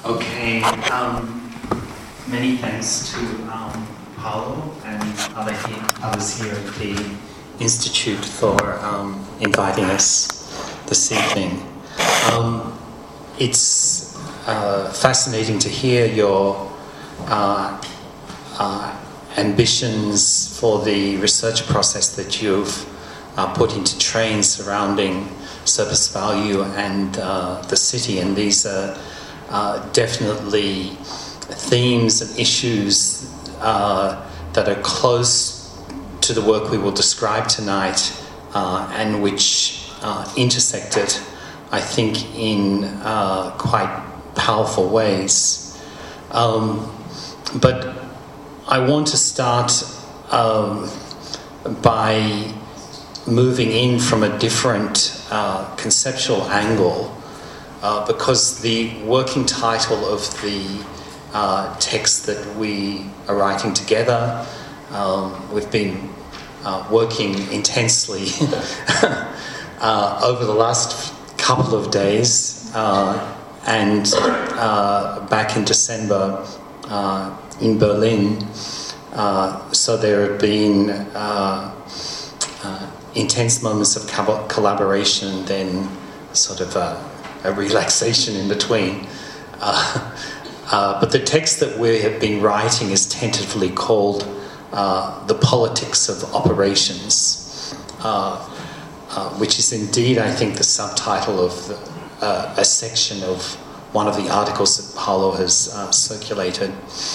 Okay, many thanks to Paulo and others here at the Institute for inviting us this evening. It's fascinating to hear your ambitions for the research process that you've put into train surrounding surface value and the city, and these are definitely themes and issues that are close to the work we will describe tonight and which intersected, I think, in quite powerful ways. But I want to start by moving in from a different conceptual angle, because the working title of the text that we are writing together, we've been working intensely over the last couple of days, and back in December in Berlin. So there have been intense moments of collaboration, then sort of a relaxation in between. But the text that we have been writing is tentatively called The Politics of Operations, which is indeed, I think, the subtitle of a section of one of the articles that Paulo has circulated.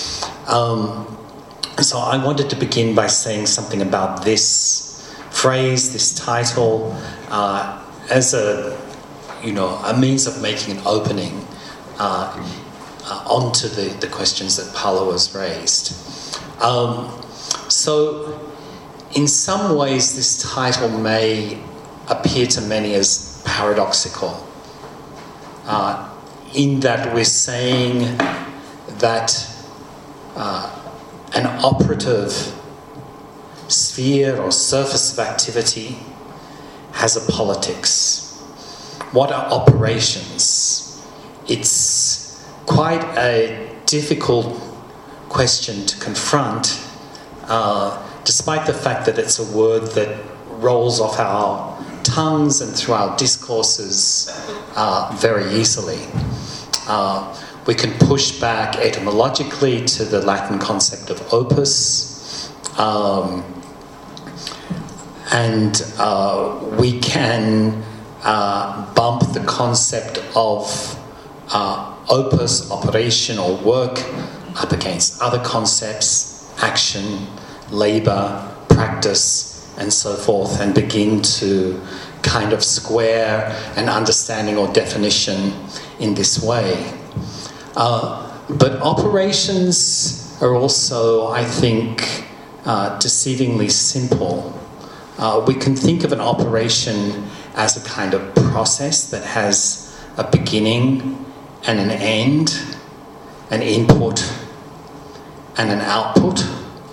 So I wanted to begin by saying something about this phrase, this title, as a means of making an opening onto the questions that Paulo has raised. So in some ways this title may appear to many as paradoxical, in that we're saying that an operative sphere or surface of activity has a politics. What are operations? It's quite a difficult question to confront, despite the fact that it's a word that rolls off our tongues and through our discourses very easily. We can push back etymologically to the Latin concept of opus, and we can bump the concept of opus, operation or work, up against other concepts, action, labour, practice, and so forth, and begin to kind of square an understanding or definition in this way. But operations are also, I think, deceivingly simple. We can think of an operation as a kind of process that has a beginning and an end, an input and an output.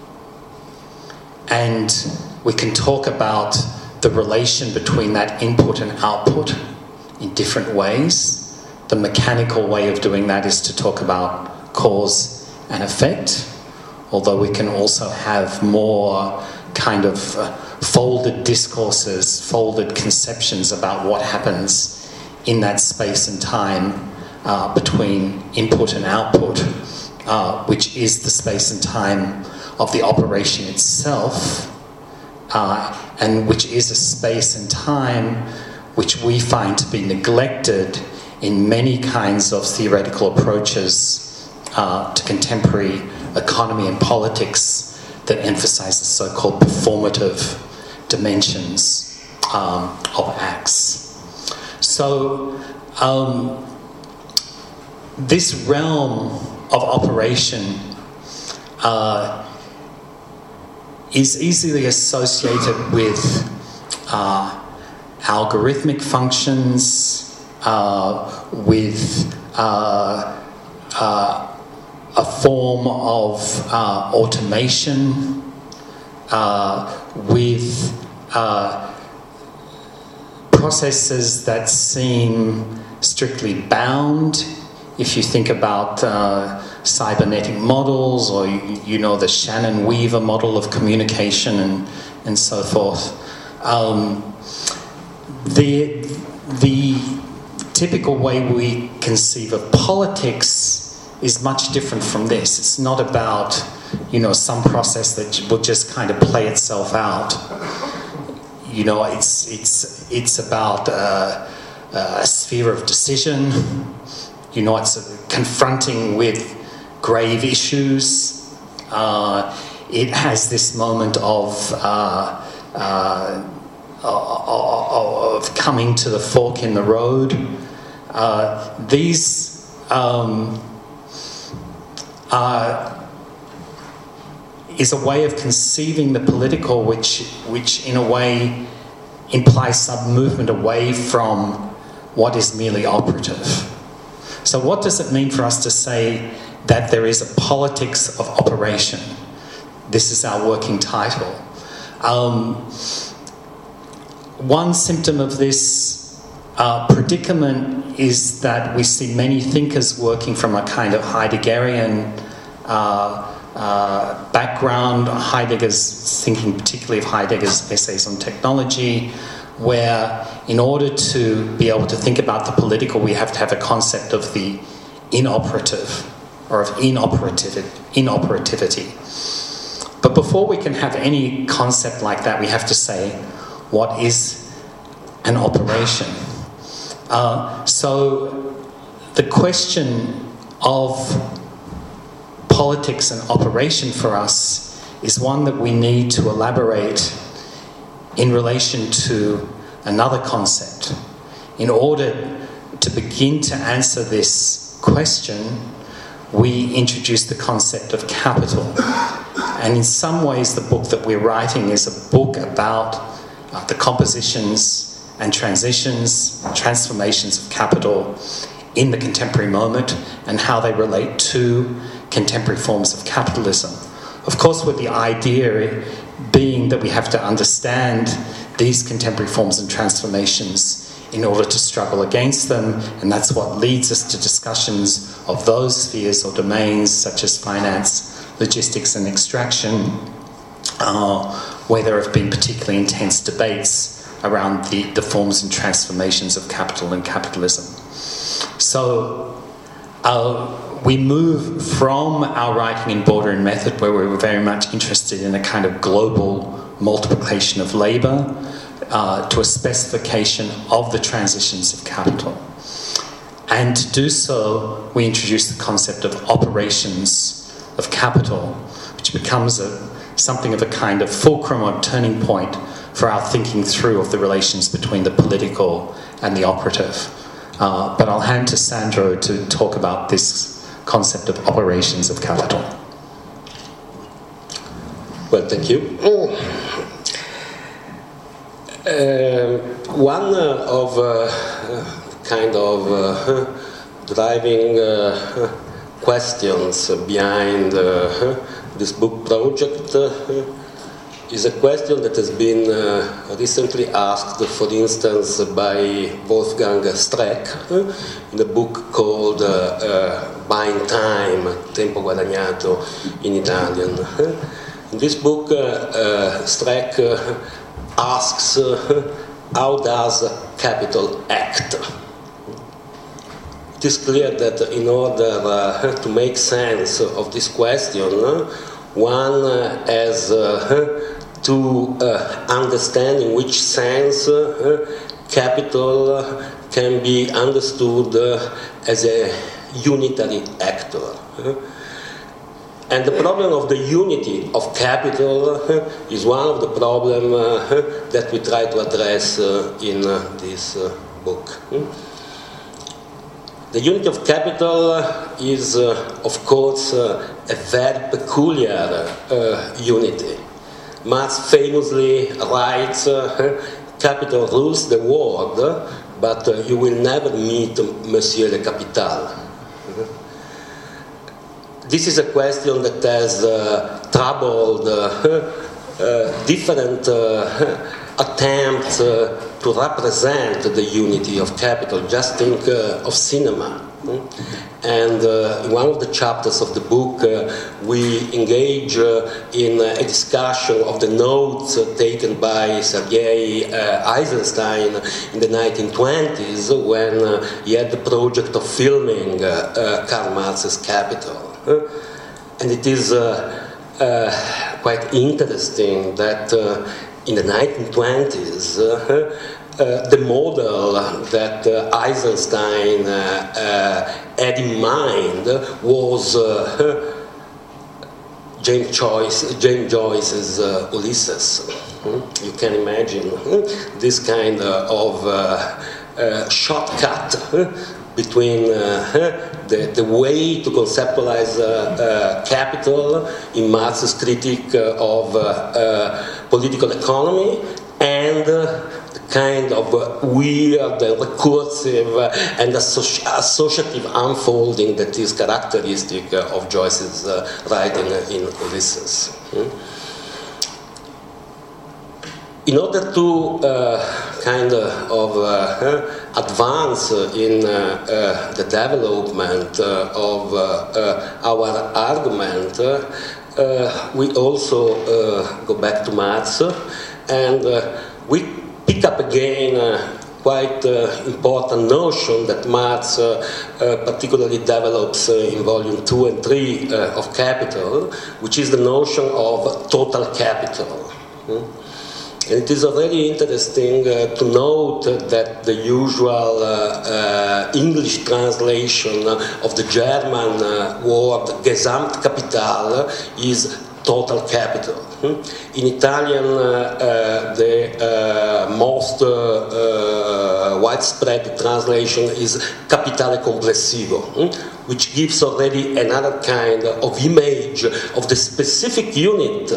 And we can talk about the relation between that input and output in different ways. The mechanical way of doing that is to talk about cause and effect, although we can also have more kind of folded discourses, folded conceptions about what happens in that space and time between input and output, which is the space and time of the operation itself, and which is a space and time which we find to be neglected in many kinds of theoretical approaches to contemporary economy and politics that emphasize the so-called performative dimensions of acts. So this realm of operation is easily associated with algorithmic functions, with a form of automation, with processes that seem strictly bound if you think about cybernetic models, or you know, the Shannon-Weaver model of communication and so forth, the typical way we conceive of politics is much different from this. It's not about, you know, some process that will just kind of play itself out. You know, it's about a sphere of decision. You know, it's confronting with grave issues. It has this moment of coming to the fork in the road. These is a way of conceiving the political which in a way implies some movement away from what is merely operative. So what does it mean for us to say that there is a politics of operation? This is our working title. One symptom of this predicament is that we see many thinkers working from a kind of Heideggerian background. Heidegger's thinking particularly of Heidegger's essays on technology, where in order to be able to think about the political, we have to have a concept of the inoperative, or of inoperativity. But before we can have any concept like that, we have to say, what is an operation? So the question of politics and operation for us is one that we need to elaborate in relation to another concept. In order to begin to answer this question, we introduce the concept of capital. And in some ways, the book that we're writing is a book about the compositions and transitions, transformations of capital in the contemporary moment, and how they relate to contemporary forms of capitalism. Of course, with the idea being that we have to understand these contemporary forms and transformations in order to struggle against them, and that's what leads us to discussions of those spheres or domains such as finance, logistics and extraction, where there have been particularly intense debates around the forms and transformations of capital and capitalism. So we move from our writing in Border and Method, where we were very much interested in a kind of global multiplication of labour, to a specification of the transitions of capital. And to do so, we introduce the concept of operations of capital, which becomes something of a kind of fulcrum or turning point for our thinking through of the relations between the political and the operative. But I'll hand to Sandro to talk about this concept of operations of capital. Well, thank you. One of kind of driving questions behind this book project is a question that has been recently asked, for instance, by Wolfgang Streeck in a book called Buying Time, Tempo Guadagnato in Italian. In this book, Streeck asks, how does capital act? It is clear that in order to make sense of this question, one has to understand in which sense capital can be understood as a unitary actor. And the problem of the unity of capital is one of the problems that we try to address in this book. The unity of capital is, of course, a very peculiar unity. Marx famously writes, capital rules the world, but you will never meet Monsieur le Capital. This is a question that has troubled different attempts to represent the unity of capital. Just think of cinema. And in one of the chapters of the book, we engage in a discussion of the notes taken by Sergei Eisenstein in the 1920s when he had the project of filming Karl Marx's Capital. And it is quite interesting that in the 1920s, the model that Eisenstein had in mind was James Joyce's Ulysses. You can imagine this kind of shortcut between the way to conceptualize capital in Marx's critique of political economy and kind of weird, recursive, and associative unfolding that is characteristic of Joyce's writing in Ulysses. In order to kind of advance in the development of our argument, we also go back to Marx, and we pick up again quite important notion that Marx particularly develops in volume 2 and 3 of Capital, which is the notion of total capital. And it is already interesting to note that the usual English translation of the German word Gesamtkapital is total capital. In Italian, the most widespread translation is capitale complessivo, which gives already another kind of image of the specific unity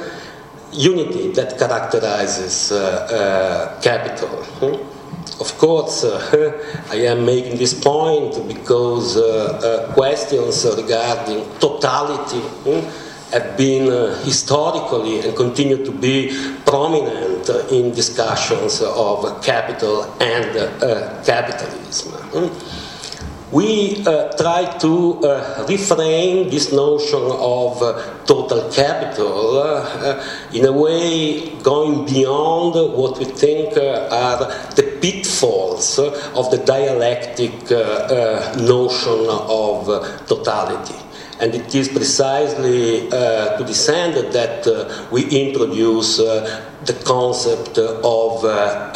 that characterizes capital. Of course, I am making this point because questions regarding totality have been historically and continue to be prominent in discussions of capital and capitalism. We try to reframe this notion of total capital in a way going beyond what we think are the pitfalls of the dialectic notion of totality. And it is precisely to this end that we introduce the concept of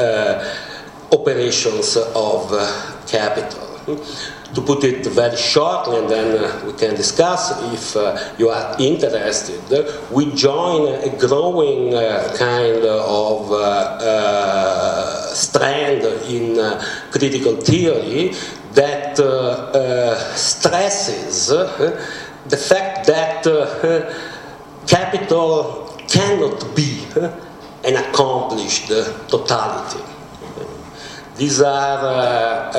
operations of capital. To put it very shortly, and then we can discuss if you are interested, we join a growing kind of strand in critical theory that stresses the fact that capital cannot be an accomplished totality. These are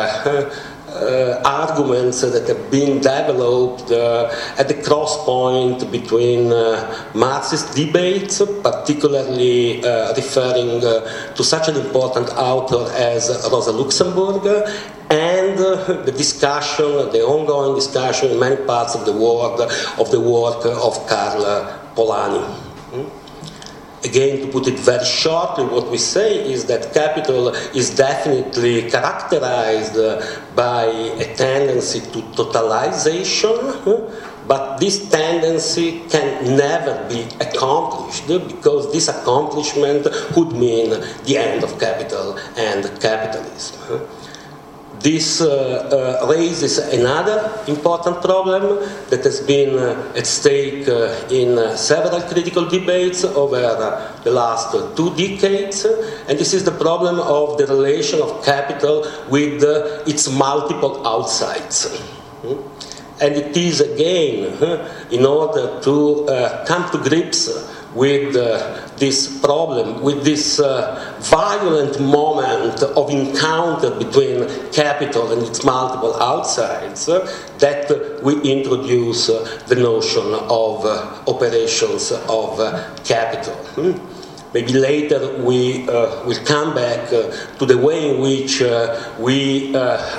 arguments that have been developed at the cross point between Marxist debates, particularly referring to such an important author as Rosa Luxemburg, and the discussion, the ongoing discussion in many parts of the world of the work of Karl Polanyi. Again, to put it very shortly, what we say is that capital is definitely characterized by a tendency to totalization, but this tendency can never be accomplished because this accomplishment would mean the end of capital and capitalism. This raises another important problem that has been at stake in several critical debates over the last 2 decades, and this is the problem of the relation of capital with its multiple outsides. And it is again, in order to come to grips with this problem, with this violent moment of encounter between capital and its multiple outsides, that we introduce the notion of operations of capital. maybe later we will come back to the way in which we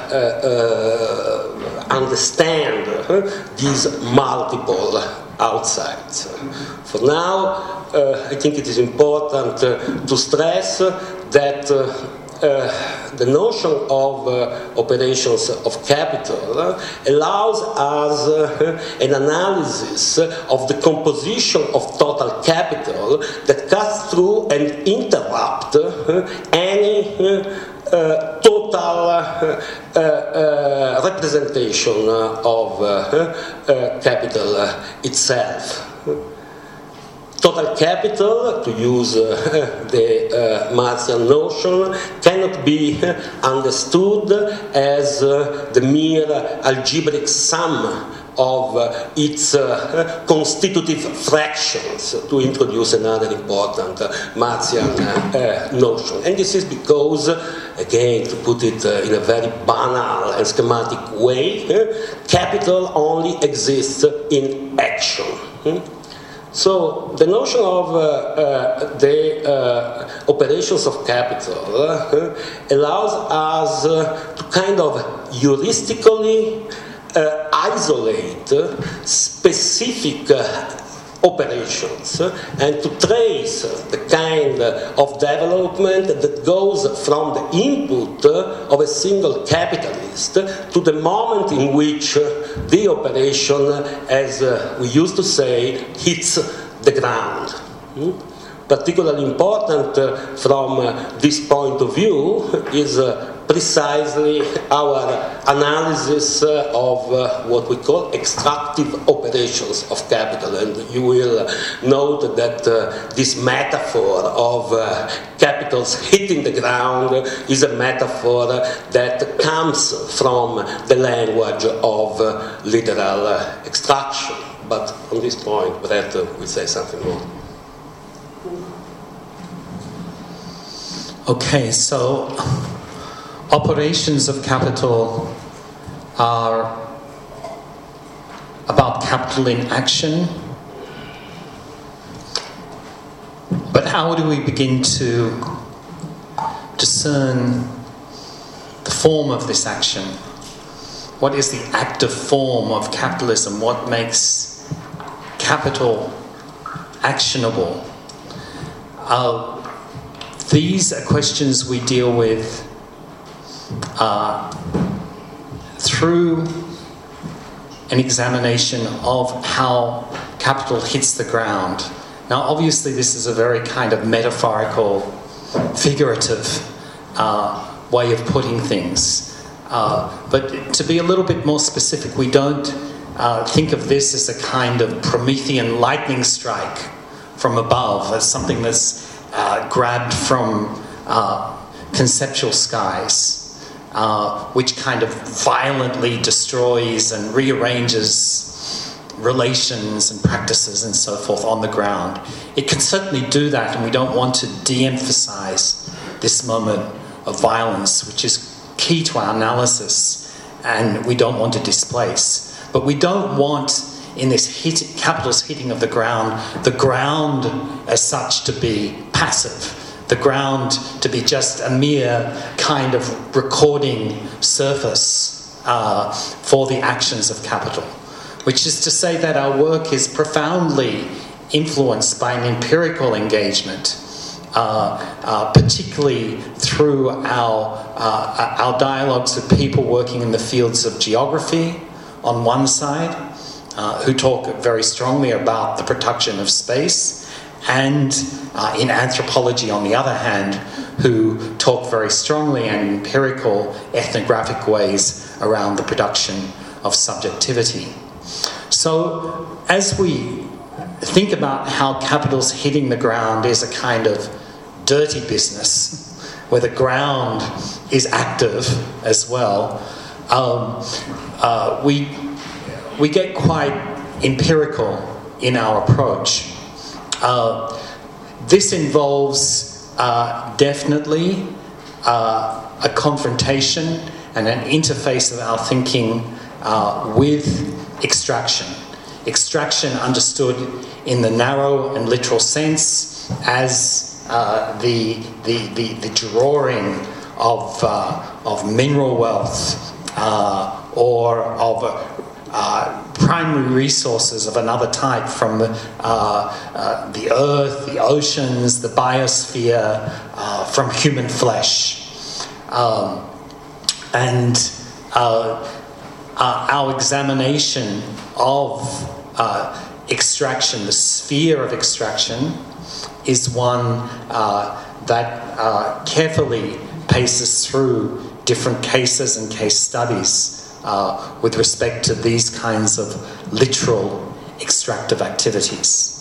understand these multiple outsides. For now, I think it is important to stress that the notion of operations of capital allows us an analysis of the composition of total capital that cuts through and interrupt any total representation of capital itself. Total capital, to use the Marxian notion, cannot be understood as the mere algebraic sum of its constitutive fractions, to introduce another important Marxian notion. And this is because, again, to put it in a very banal and schematic way, capital only exists in action. So the notion of the operations of capital allows us to kind of heuristically isolate specific operations and to trace the kind of development that goes from the input of a single capitalist to the moment in which the operation, as we used to say, hits the ground. Particularly important from this point of view is precisely our analysis of what we call extractive operations of capital. And you will note that this metaphor of capitals hitting the ground is a metaphor that comes from the language of literal extraction. But on this point, Brett will say something more. Okay, so operations of capital are about capital in action. But how do we begin to discern the form of this action? What is the active form of capitalism? What makes capital actionable? These are questions we deal with through an examination of how capital hits the ground. Now, obviously, this is a very kind of metaphorical, figurative way of putting things. But to be a little bit more specific, we don't think of this as a kind of Promethean lightning strike from above, as something that's grabbed from conceptual skies, which kind of violently destroys and rearranges relations and practices and so forth on the ground. It can certainly do that, and we don't want to de-emphasize this moment of violence, which is key to our analysis, and we don't want to displace. But we don't want, in this capitalist hitting of the ground as such to be passive, the ground to be just a mere kind of recording surface for the actions of capital, which is to say that our work is profoundly influenced by an empirical engagement, particularly through our dialogues with people working in the fields of geography on one side, who talk very strongly about the production of space, and in anthropology, on the other hand, who talk very strongly in empirical, ethnographic ways around the production of subjectivity. So, as we think about how capital's hitting the ground is a kind of dirty business, where the ground is active as well, we get quite empirical in our approach. This involves definitely a confrontation and an interface of our thinking with extraction. Extraction understood in the narrow and literal sense as the drawing of mineral wealth or of primary resources of another type from the earth, the oceans, the biosphere, from human flesh. And our examination of extraction, the sphere of extraction, is one that carefully paces through different cases and case studies with respect to these kinds of literal extractive activities.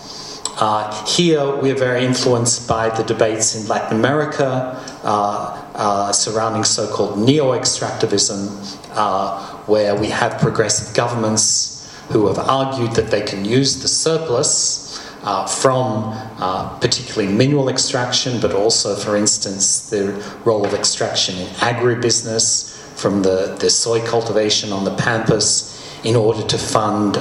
Here we are very influenced by the debates in Latin America surrounding so-called neo-extractivism, where we have progressive governments who have argued that they can use the surplus from particularly mineral extraction, but also, for instance, the role of extraction in agribusiness, from the soy cultivation on the pampas, in order to fund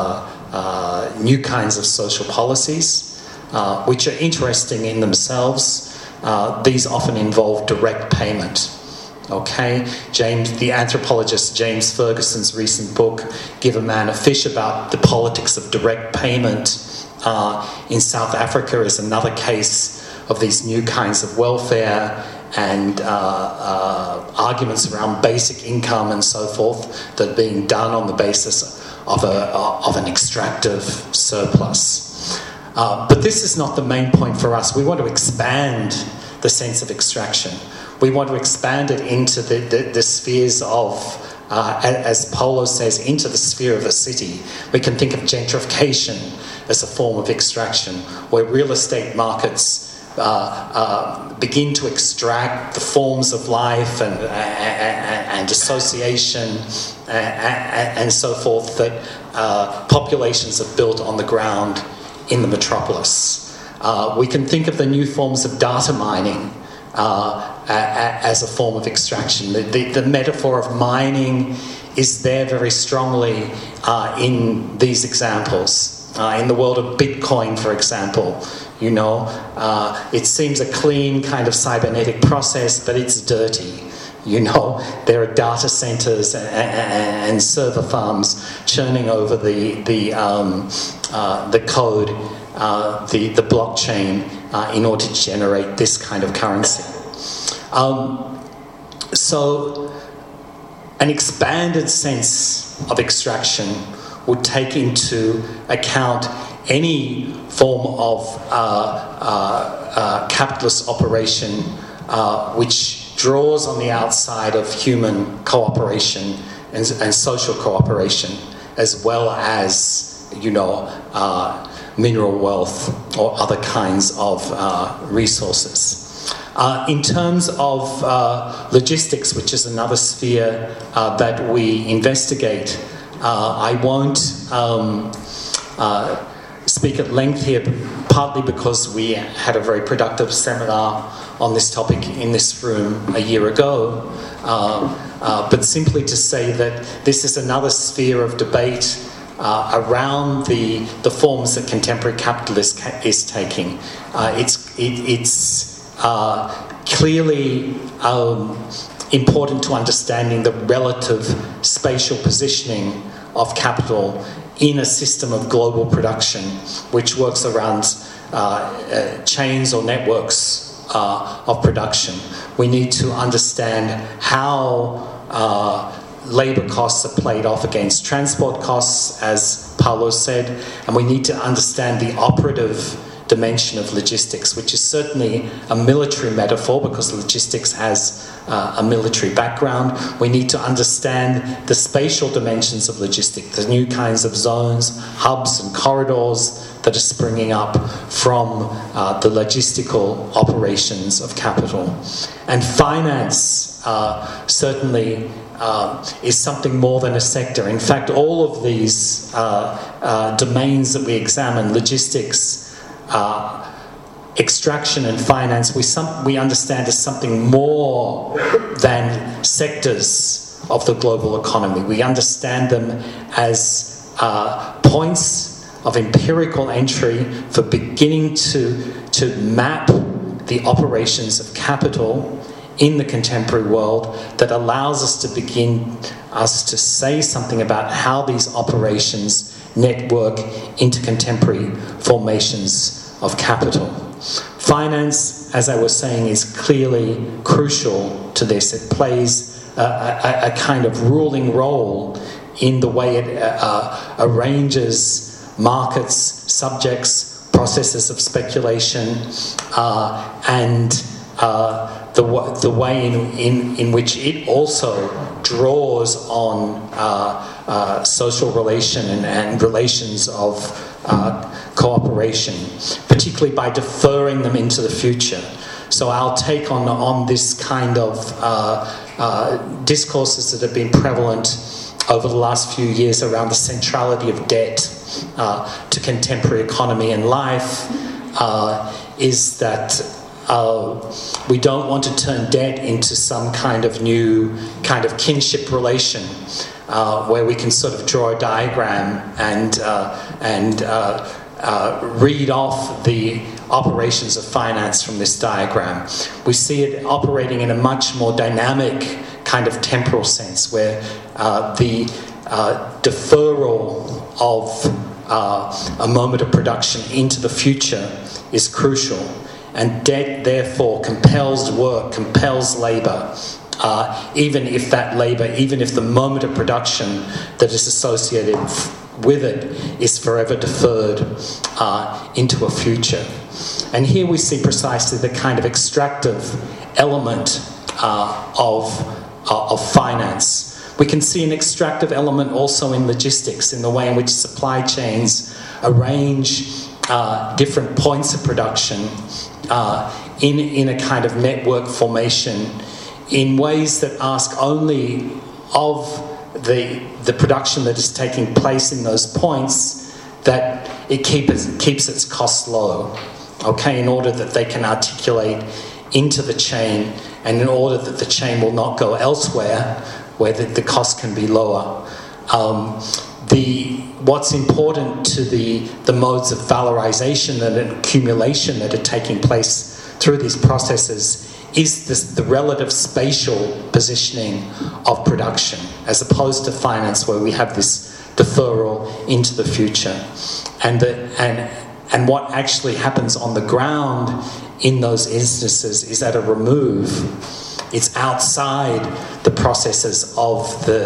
new kinds of social policies, which are interesting in themselves. These often involve direct payment. Okay, the anthropologist James Ferguson's recent book, Give a Man a Fish, about the politics of direct payment in South Africa, is another case of these new kinds of welfare and arguments around basic income and so forth that are being done on the basis of an extractive surplus. But this is not the main point for us. We want to expand the sense of extraction. We want to expand it into the spheres of, as Paulo says, into the sphere of a city. We can think of gentrification as a form of extraction, where real estate markets begin to extract the forms of life and association and so forth that populations have built on the ground in the metropolis. We can think of the new forms of data mining as a form of extraction. The metaphor of mining is there very strongly in these examples. In the world of Bitcoin, for example, you know, it seems a clean kind of cybernetic process, but it's dirty. You know, there are data centers and server farms churning over the code, the blockchain, in order to generate this kind of currency. So, an expanded sense of extraction would take into account any form of capitalist operation which draws on the outside of human cooperation and social cooperation, as well as, you know, mineral wealth or other kinds of resources. In terms of logistics, which is another sphere that we investigate, I won't speak at length here, partly because we had a very productive seminar on this topic in this room a year ago, but simply to say that this is another sphere of debate around the forms that contemporary capitalism is taking. It's clearly important to understanding the relative spatial positioning of capital in a system of global production, which works around chains or networks of production. We need to understand how labour costs are played off against transport costs, as Paulo said, and we need to understand the operative dimension of logistics, which is certainly a military metaphor because logistics has a military background. We need to understand the spatial dimensions of logistics, the new kinds of zones, hubs and corridors that are springing up from the logistical operations of capital. And finance certainly is something more than a sector. In fact, all of these domains that we examine, logistics, extraction and finance, we understand as something more than sectors of the global economy. We understand them as points of empirical entry for beginning to map the operations of capital in the contemporary world that allows us to begin to say something about how these operations network into contemporary formations of capital. Finance, as I was saying, is clearly crucial to this. It plays a kind of ruling role in the way it arranges markets, subjects, processes of speculation, and the way in which it also draws on social relation and relations of cooperation, particularly by deferring them into the future. So our take on this kind of discourses that have been prevalent over the last few years around the centrality of debt to contemporary economy and life is that we don't want to turn debt into some kind of new kind of kinship relation where we can sort of draw a diagram and read off the operations of finance from this diagram. We see it operating in a much more dynamic kind of temporal sense where the deferral of a moment of production into the future is crucial. And debt, therefore, compels work, compels labour, even if the moment of production that is associated with it is forever deferred into a future. And here we see precisely the kind of extractive element of finance. We can see an extractive element also in logistics, in the way in which supply chains arrange different points of production in a kind of network formation in ways that ask only of the production that is taking place in those points that it keeps its costs low, okay, in order that they can articulate into the chain and in order that the chain will not go elsewhere where the cost can be lower. What's important to the modes of valorization and accumulation that are taking place through these processes is the relative spatial positioning of production, as opposed to finance where we have this deferral into the future. And what actually happens on the ground in those instances is at a remove. It's outside the processes of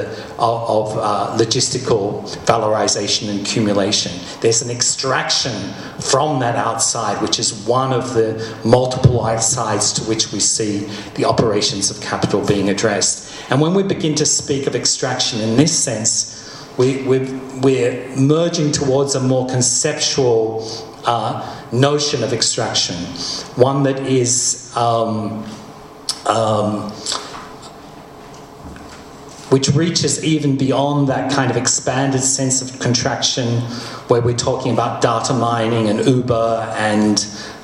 logistical valorization and accumulation. There's an extraction from that outside, which is one of the multiple sides to which we see the operations of capital being addressed. And when we begin to speak of extraction in this sense, we're merging towards a more conceptual notion of extraction, one that is which reaches even beyond that kind of expanded sense of contraction where we're talking about data mining and Uber and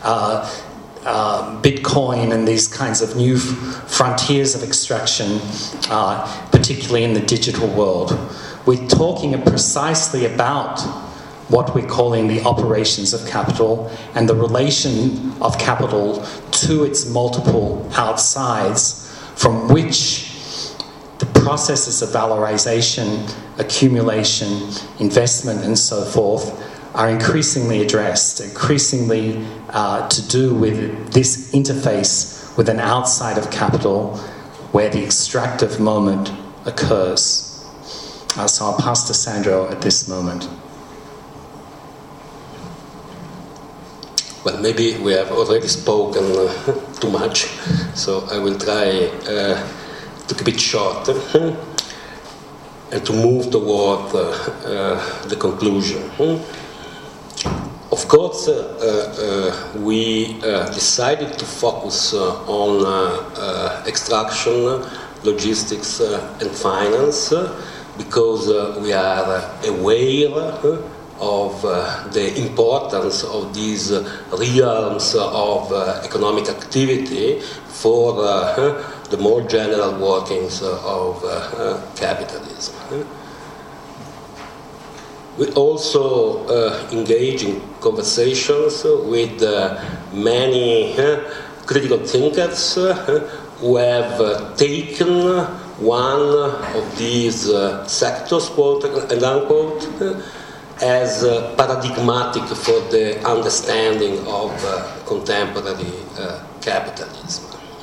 Bitcoin and these kinds of new frontiers of extraction, particularly in the digital world. We're talking precisely about what we're calling the operations of capital and the relation of capital to its multiple outsides, from which the processes of valorization, accumulation, investment, and so forth are increasingly addressed, increasingly to do with this interface with an outside of capital where the extractive moment occurs. So I'll pass to Sandro at this moment. Well, maybe we have already spoken too much, so I will try to keep it short and to move toward the conclusion. Of course, we decided to focus on extraction, logistics and finance because we are aware of the importance of these realms of economic activity for the more general workings of capitalism. We also engage in conversations with many critical thinkers who have taken one of these sectors, quote and unquote, as paradigmatic for the understanding of contemporary capitalism.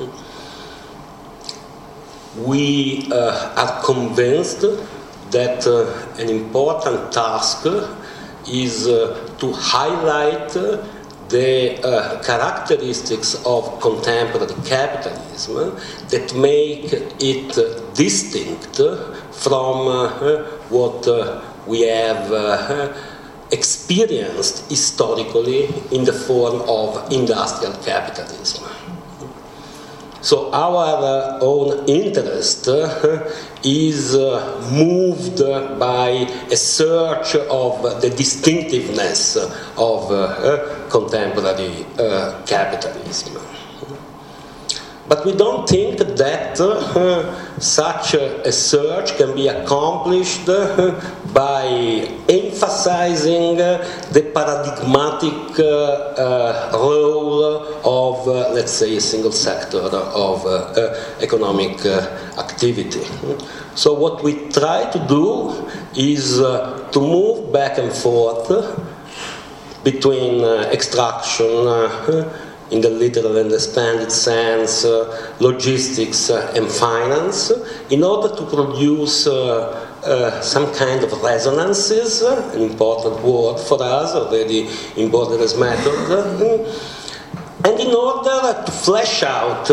We are convinced that an important task is to highlight the characteristics of contemporary capitalism that make it distinct from what we have experienced historically in the form of industrial capitalism. So our own interest is moved by a search of the distinctiveness of contemporary capitalism. But we don't think that such a search can be accomplished by emphasizing the paradigmatic role of, let's say, a single sector of economic activity. So what we try to do is to move back and forth between extraction, in the literal and expanded sense, logistics and finance, in order to produce some kind of resonances, an important word for us, already embodied as method, and in order to flesh out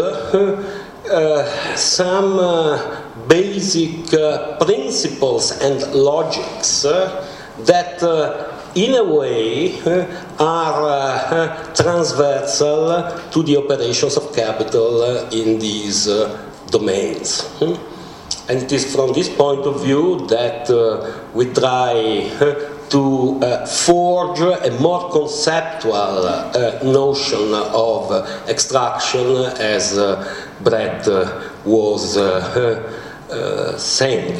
some basic principles and logics that in a way are transversal to the operations of capital in these domains. And it is from this point of view that we try to forge a more conceptual notion of extraction, as Brett was saying.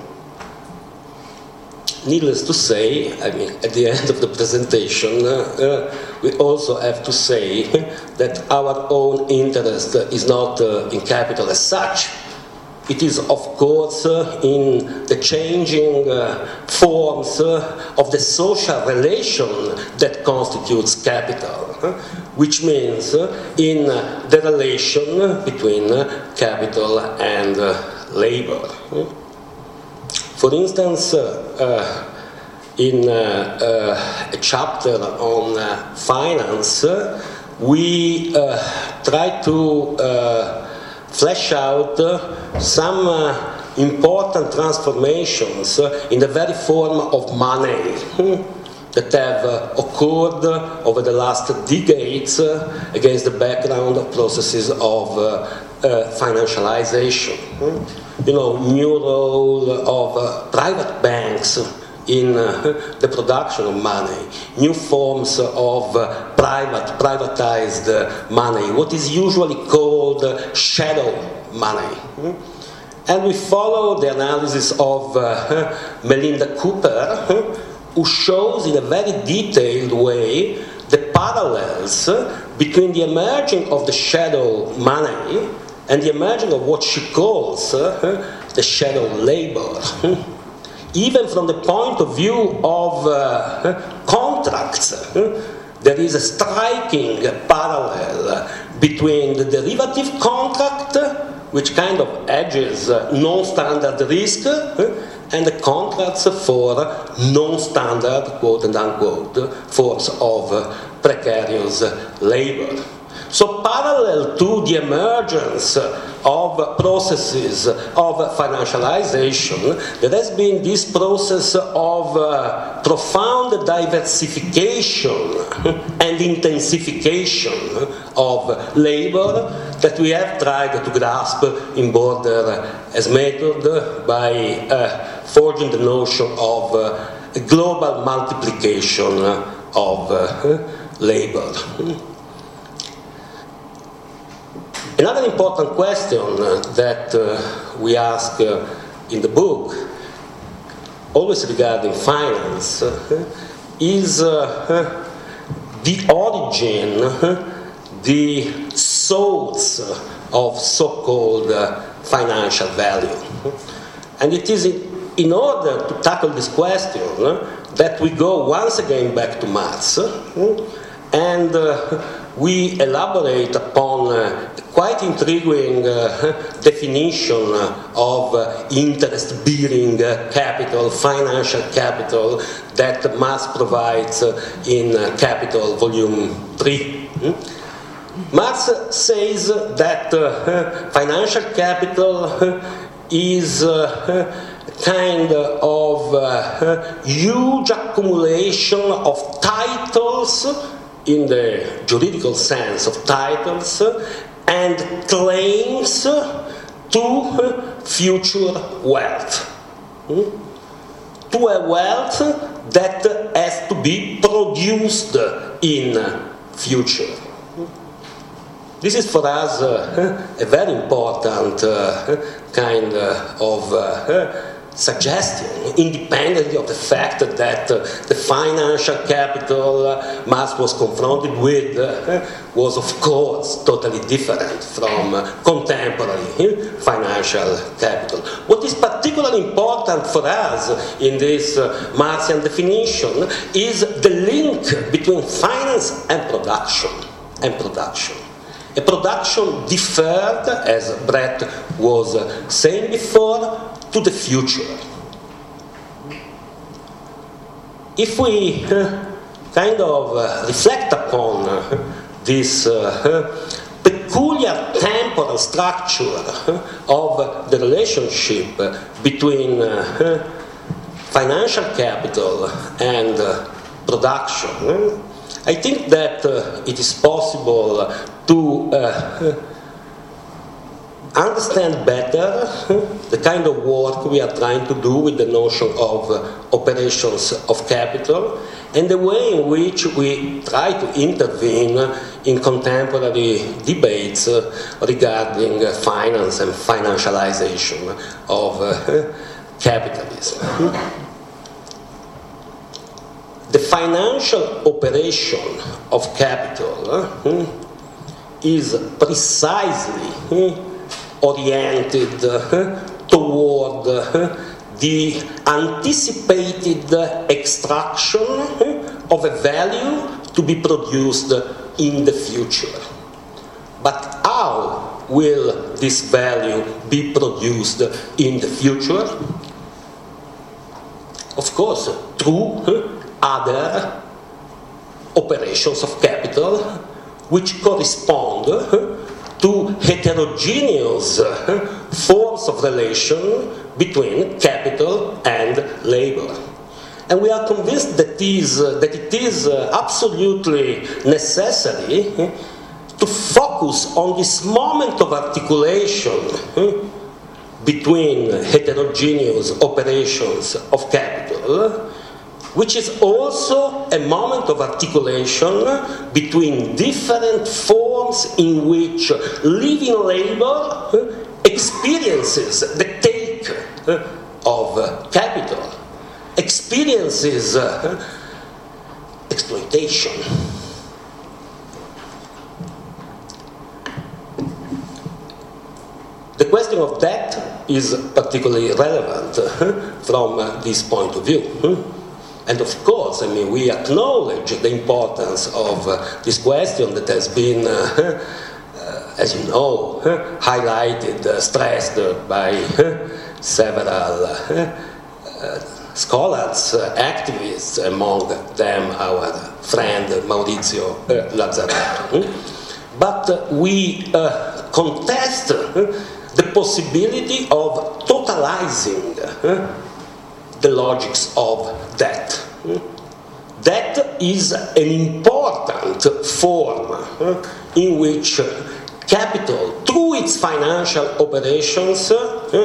Needless to say, I mean, at the end of the presentation, we also have to say that our own interest is not in capital as such. It is, of course, in the changing forms of the social relation that constitutes capital, which means in the relation between capital and labor. For instance, in a chapter on finance, we try to flesh out some important transformations in the very form of money that have occurred over the last decades against the background of processes of financialization. You know, new role of private banks in the production of money, new forms of privatized money, what is usually called shadow money. And we follow the analysis of Melinda Cooper, who shows in a very detailed way the parallels between the emerging of the shadow money and the emerging of what she calls the shadow labor. Even from the point of view of contracts, there is a striking parallel between the derivative contract, which kind of hedges non-standard risk, and the contracts for non-standard, quote and unquote, forms of precarious labor. So parallel to the emergence of processes of financialization, there has been this process of profound diversification and intensification of labor that we have tried to grasp in Border as method by forging the notion of a global multiplication of labor. Another important question that we ask in the book always regarding finance, is the origin, the source of so-called financial value. And it is in order to tackle this question that we go once again back to Marx, and we elaborate upon a quite intriguing definition of interest-bearing capital, financial capital, that Marx provides in Capital, Volume 3. Marx says that financial capital is kind of huge accumulation of titles, in the juridical sense of titles, and claims to future wealth. To a wealth that has to be produced in future. This is for us a very important kind of suggestion, independently of the fact that the financial capital Marx was confronted with was, of course, totally different from contemporary financial capital. What is particularly important for us in this Marxian definition is the link between finance and production. A production deferred, as Brett was saying before, to the future. If we kind of reflect upon this peculiar temporal structure of the relationship between financial capital and production, I think that it is possible to understand better the kind of work we are trying to do with the notion of operations of capital and the way in which we try to intervene in contemporary debates regarding finance and financialization of capitalism. The financial operation of capital is precisely oriented toward the anticipated extraction of a value to be produced in the future. But how will this value be produced in the future? Of course, through other operations of capital which correspond to heterogeneous forms of relation between capital and labor. And we are convinced that it is absolutely necessary to focus on this moment of articulation between heterogeneous operations of capital, which is also a moment of articulation between different forms in which living labor experiences the take of capital, experiences exploitation. The question of debt is particularly relevant from this point of view. And of course, I mean, we acknowledge the importance of this question that has been, as you know, highlighted, stressed by several scholars, activists, among them our friend Maurizio Lazzaretto. But we contest the possibility of totalizing the logics of debt. Debt is an important form in which capital, through its financial operations,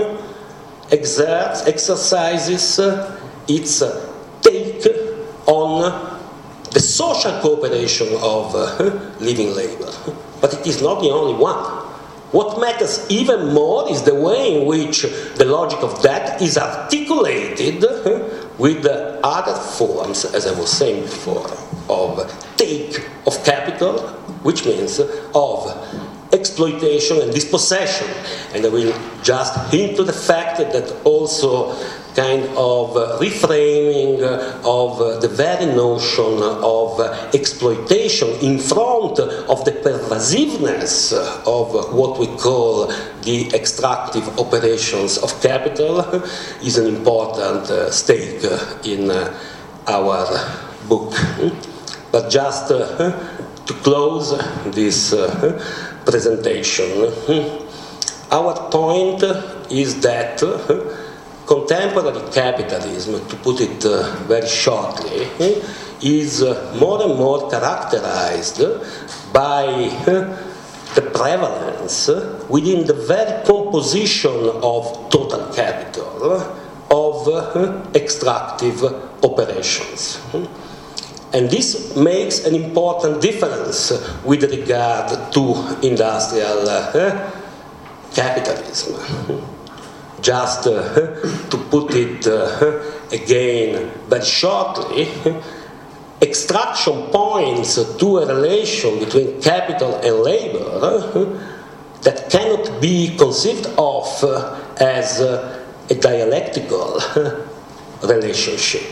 exercises its take on the social cooperation of living labor. But it is not the only one. What matters even more is the way in which the logic of that is articulated with the other forms, as I was saying before, of take of capital, which means of exploitation and dispossession. And I will just hint to the fact that also kind of reframing of the very notion of exploitation in front of the pervasiveness of what we call the extractive operations of capital is an important stake in our book. But just to close this presentation, our point is that contemporary capitalism, to put it very shortly, is more and more characterized by the prevalence within the very composition of total capital of extractive operations. And this makes an important difference with regard to industrial capitalism. Just to put it again very shortly, extraction points to a relation between capital and labor that cannot be conceived of as a dialectical relationship.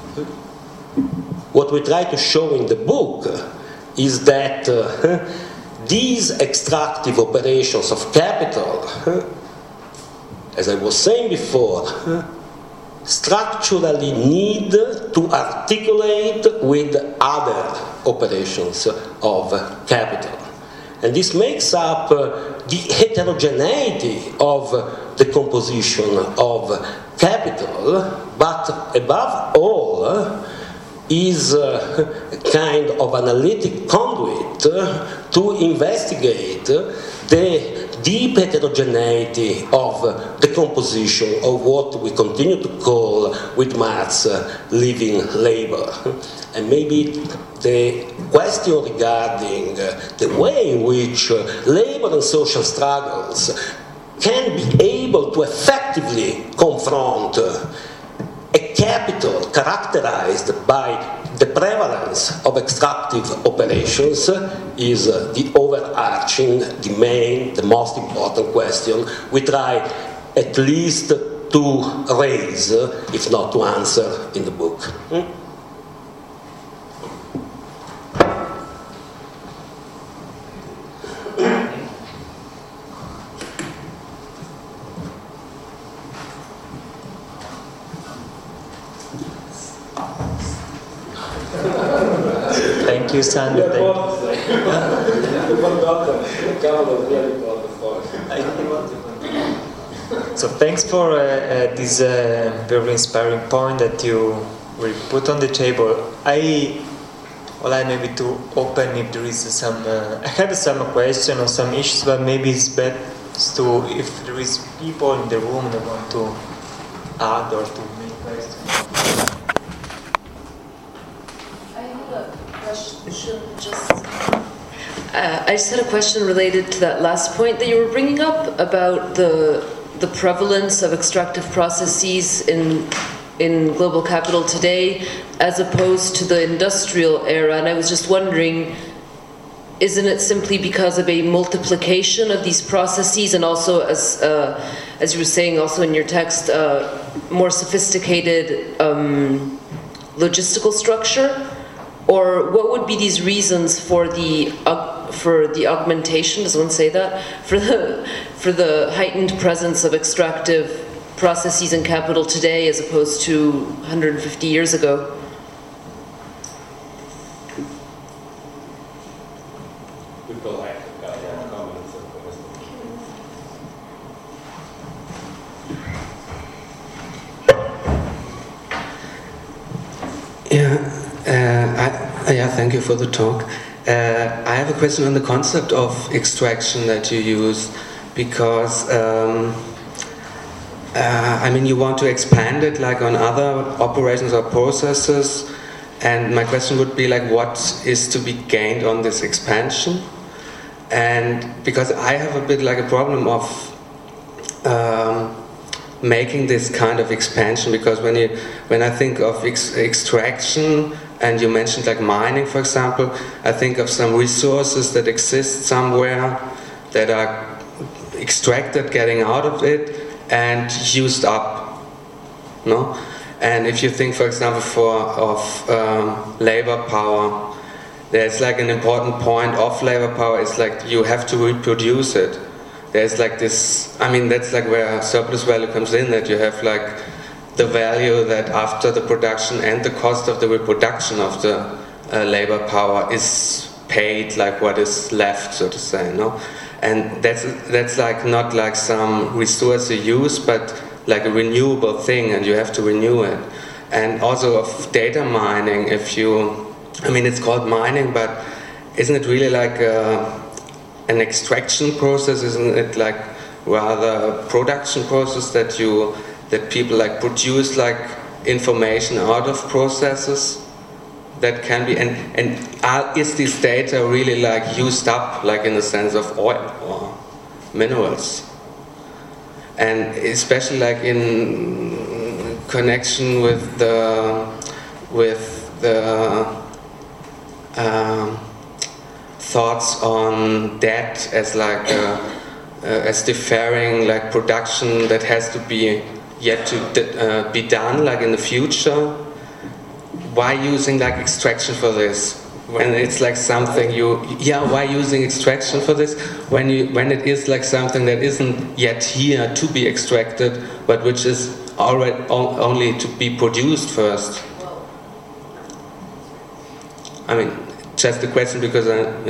What we try to show in the book is that these extractive operations of capital, as I was saying before, structurally need to articulate with other operations of capital. And this makes up the heterogeneity of the composition of capital, but above all is a kind of analytic conduit to investigate the deep heterogeneity of the composition of what we continue to call with Marx living labor. And maybe the question regarding the way in which labor and social struggles can be able to effectively confront a capital characterized by the prevalence of extractive operations is the overarching, the main, the most important question we try at least to raise, if not to answer, in the book. Thank you, Sandro. So thanks for this very inspiring point that you will put on the table. I would like maybe to open if there is some. I have some question or some issues, but maybe it's best to, if there is people in the room that want to add or to make questions. I just had a question related to that last point that you were bringing up about the prevalence of extractive processes in global capital today as opposed to the industrial era. And I was just wondering, isn't it simply because of a multiplication of these processes and also, as you were saying also in your text, more sophisticated logistical structure? Or what would be these reasons for the augmentation? Does one say that? For the heightened presence of extractive processes in capital today as opposed to 150 years ago? Thank you for the talk. I have a question on the concept of extraction that you use, because I mean, you want to expand it like on other operations or processes, and my question would be like, what is to be gained on this expansion? And because I have a bit like a problem of making this kind of expansion, because when I think of extraction, and you mentioned like mining, for example, I think of some resources that exist somewhere that are extracted, getting out of it, and used up, no? And if you think, for example, of labor power, there's like an important point of labor power is like you have to reproduce it. There's like this, I mean, that's like where surplus value comes in, that you have like the value that after the production and the cost of the reproduction of the labor power is paid, like what is left, so to say, no? And that's like not like some resource you use, but like a renewable thing, and you have to renew it. And also of data mining, if you, I mean, it's called mining, but isn't it really like an extraction process? Isn't it like rather a production process that people like produce like information out of processes that can be, and is this data really like used up, like in the sense of oil or minerals? And especially like in connection with the thoughts on debt as like as deferring like production that has to be yet to be done like in the future. Why using like extraction for this when it's like something why using extraction for this when it is like something that isn't yet here to be extracted, but which is already only to be produced first? I mean, just a question because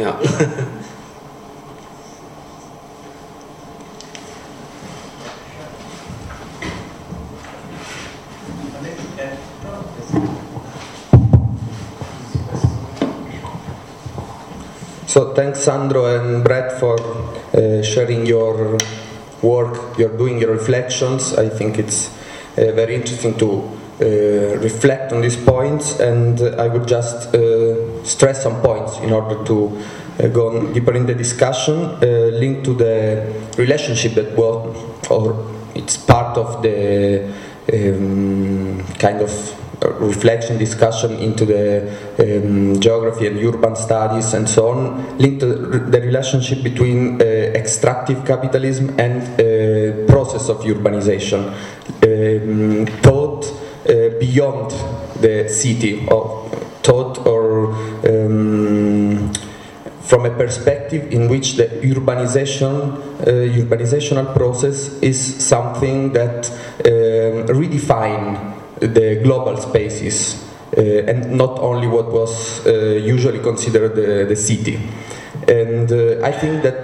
So thanks Sandro and Brett for sharing your work, you're doing your reflections. I think it's very interesting to reflect on these points, and I would just stress some points in order to go on deeper in the discussion, linked to the relationship that it's part of the kind of reflection, discussion into the geography and urban studies and so on, linked to the relationship between extractive capitalism and process of urbanization, taught beyond the city, or taught or from a perspective in which the urbanizational process is something that redefine the global spaces and not only what was usually considered the city. And I think that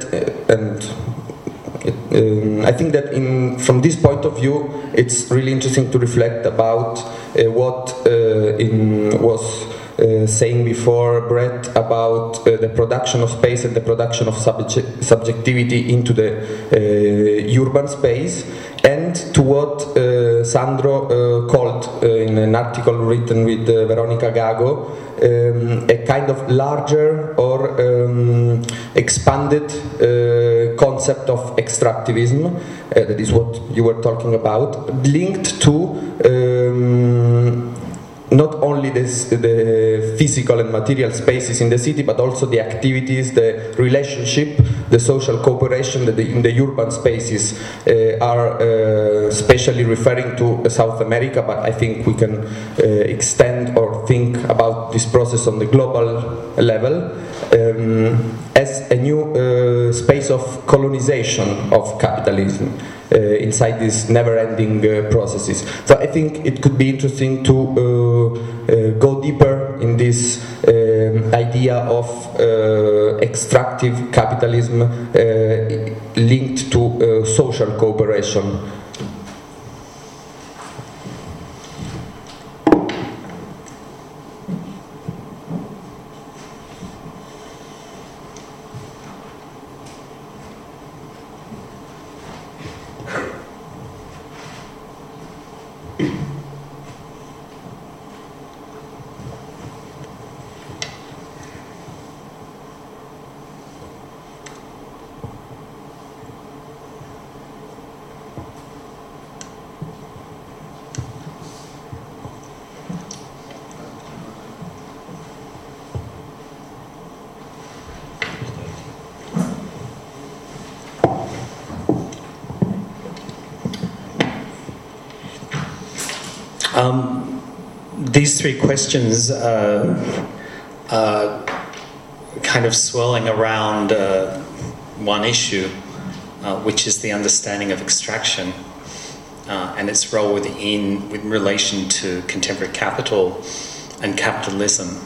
from this point of view, it's really interesting to reflect about what was saying before Brett about the production of space and the production of subjectivity into the urban space, and to what Sandro called in an article written with Veronica Gago a kind of larger or expanded concept of extractivism, that is what you were talking about, linked to not only the physical and material spaces in the city, but also the activities, the relationship, the social cooperation that in the urban spaces are especially referring to South America, but I think we can extend or think about this process on the global level as a new space of colonization of capitalism inside these never-ending processes. So I think it could be interesting to go deeper in this idea of extractive capitalism linked to social cooperation. These three questions kind of swirling around one issue, which is the understanding of extraction and its role with relation to contemporary capital and capitalism.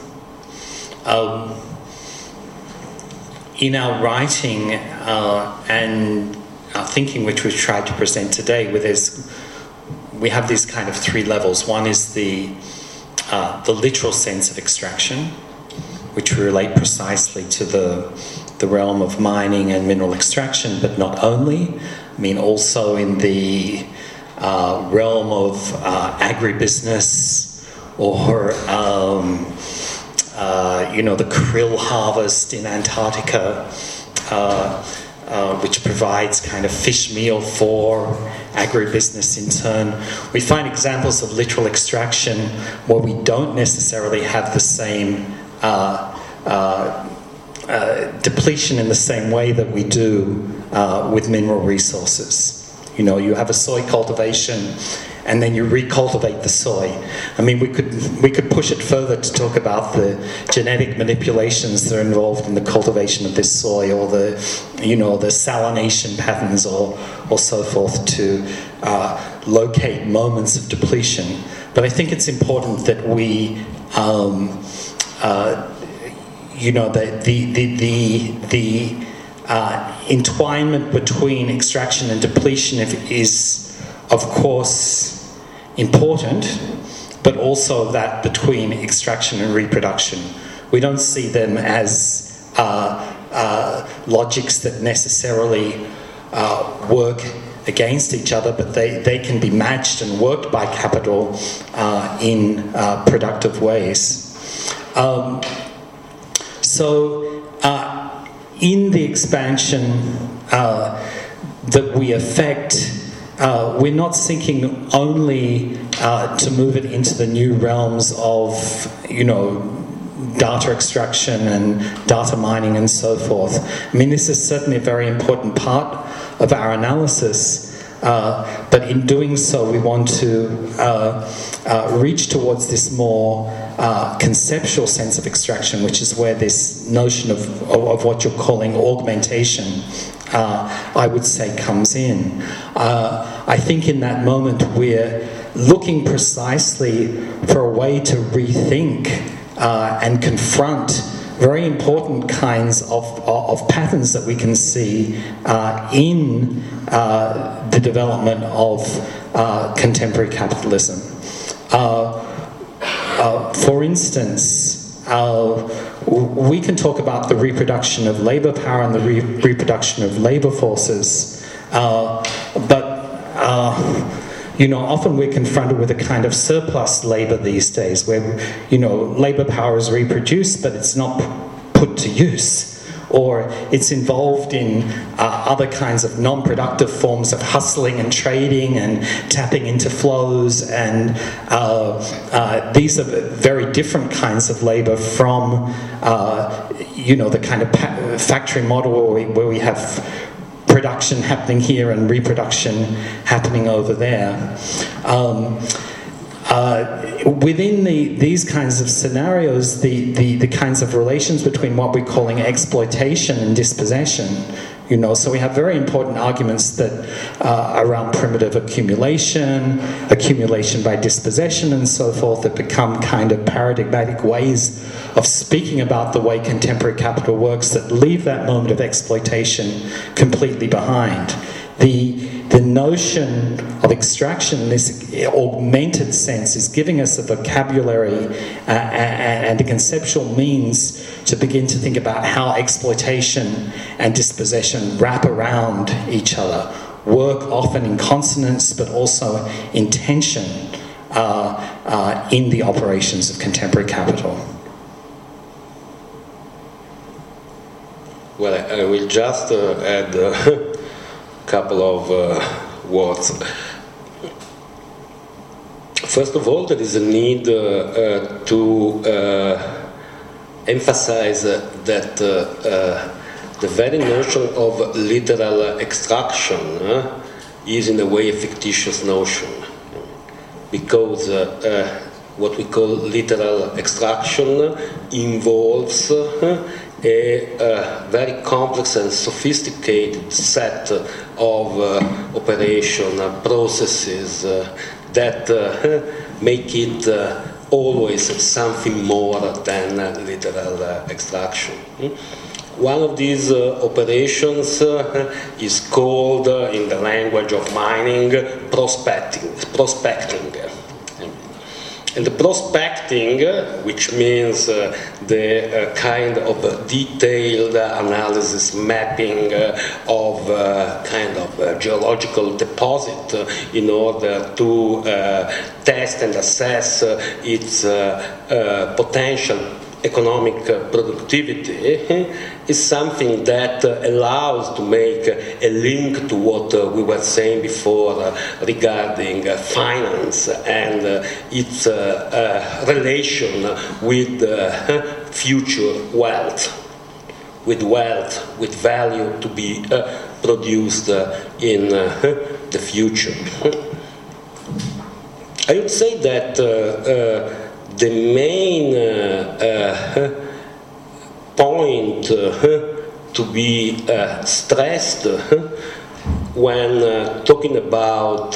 In our writing and our thinking, which we've tried to present today, we have these kind of three levels. One is the literal sense of extraction, which we relate precisely to the realm of mining and mineral extraction, but not only. I mean, also in the realm of agribusiness, or the krill harvest in Antarctica, which provides kind of fish meal for agribusiness in turn. We find examples of literal extraction where we don't necessarily have the same depletion in the same way that we do with mineral resources. You know, you have a soy cultivation and then you recultivate the soy. I mean, we could push it further to talk about the genetic manipulations that are involved in the cultivation of this soy, or the salination patterns, or so forth, to locate moments of depletion. But I think it's important that we, the entwinement between extraction and depletion is, of course, important, but also that between extraction and reproduction. We don't see them as logics that necessarily work against each other, but they can be matched and worked by capital in productive ways. In the expansion that we affect, we're not seeking only to move it into the new realms of, data extraction and data mining and so forth. I mean, this is certainly a very important part of our analysis, but in doing so, we want to reach towards this more conceptual sense of extraction, which is where this notion of what you're calling augmentation, I would say, comes in. I think in that moment we're looking precisely for a way to rethink and confront very important kinds of patterns that we can see in the development of contemporary capitalism. For instance, we can talk about the reproduction of labor power and the reproduction of labor forces, but often we're confronted with a kind of surplus labor these days, where labor power is reproduced, but it's not put to use, or it's involved in other kinds of non-productive forms of hustling and trading and tapping into flows, and these are very different kinds of labor from the kind of factory model where we have production happening here and reproduction happening over there. Within these kinds of scenarios, the kinds of relations between what we're calling exploitation and dispossession, so we have very important arguments that around primitive accumulation by dispossession and so forth, that become kind of paradigmatic ways of speaking about the way contemporary capital works that leave that moment of exploitation completely behind. The notion of extraction in this augmented sense is giving us a vocabulary and a conceptual means to begin to think about how exploitation and dispossession wrap around each other, work often in consonance but also in tension in the operations of contemporary capital. Well, I will just add a couple of words. First of all, there is a need to emphasize that the very notion of literal extraction is in a way a fictitious notion. because what we call literal extraction involves a very complex and sophisticated set of operation processes that make it always something more than literal extraction. One of these operations is called, in the language of mining, prospecting. And the prospecting, which means the kind of detailed analysis, mapping of kind of geological deposit in order to test and assess its potential economic productivity, is something that allows to make a link to what we were saying before regarding finance and its relation with future wealth, with value to be produced in the future. I would say that the main point to be stressed when talking about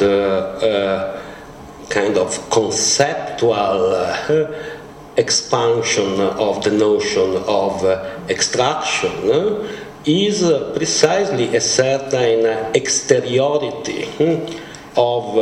kind of conceptual expansion of the notion of extraction is precisely a certain exteriority of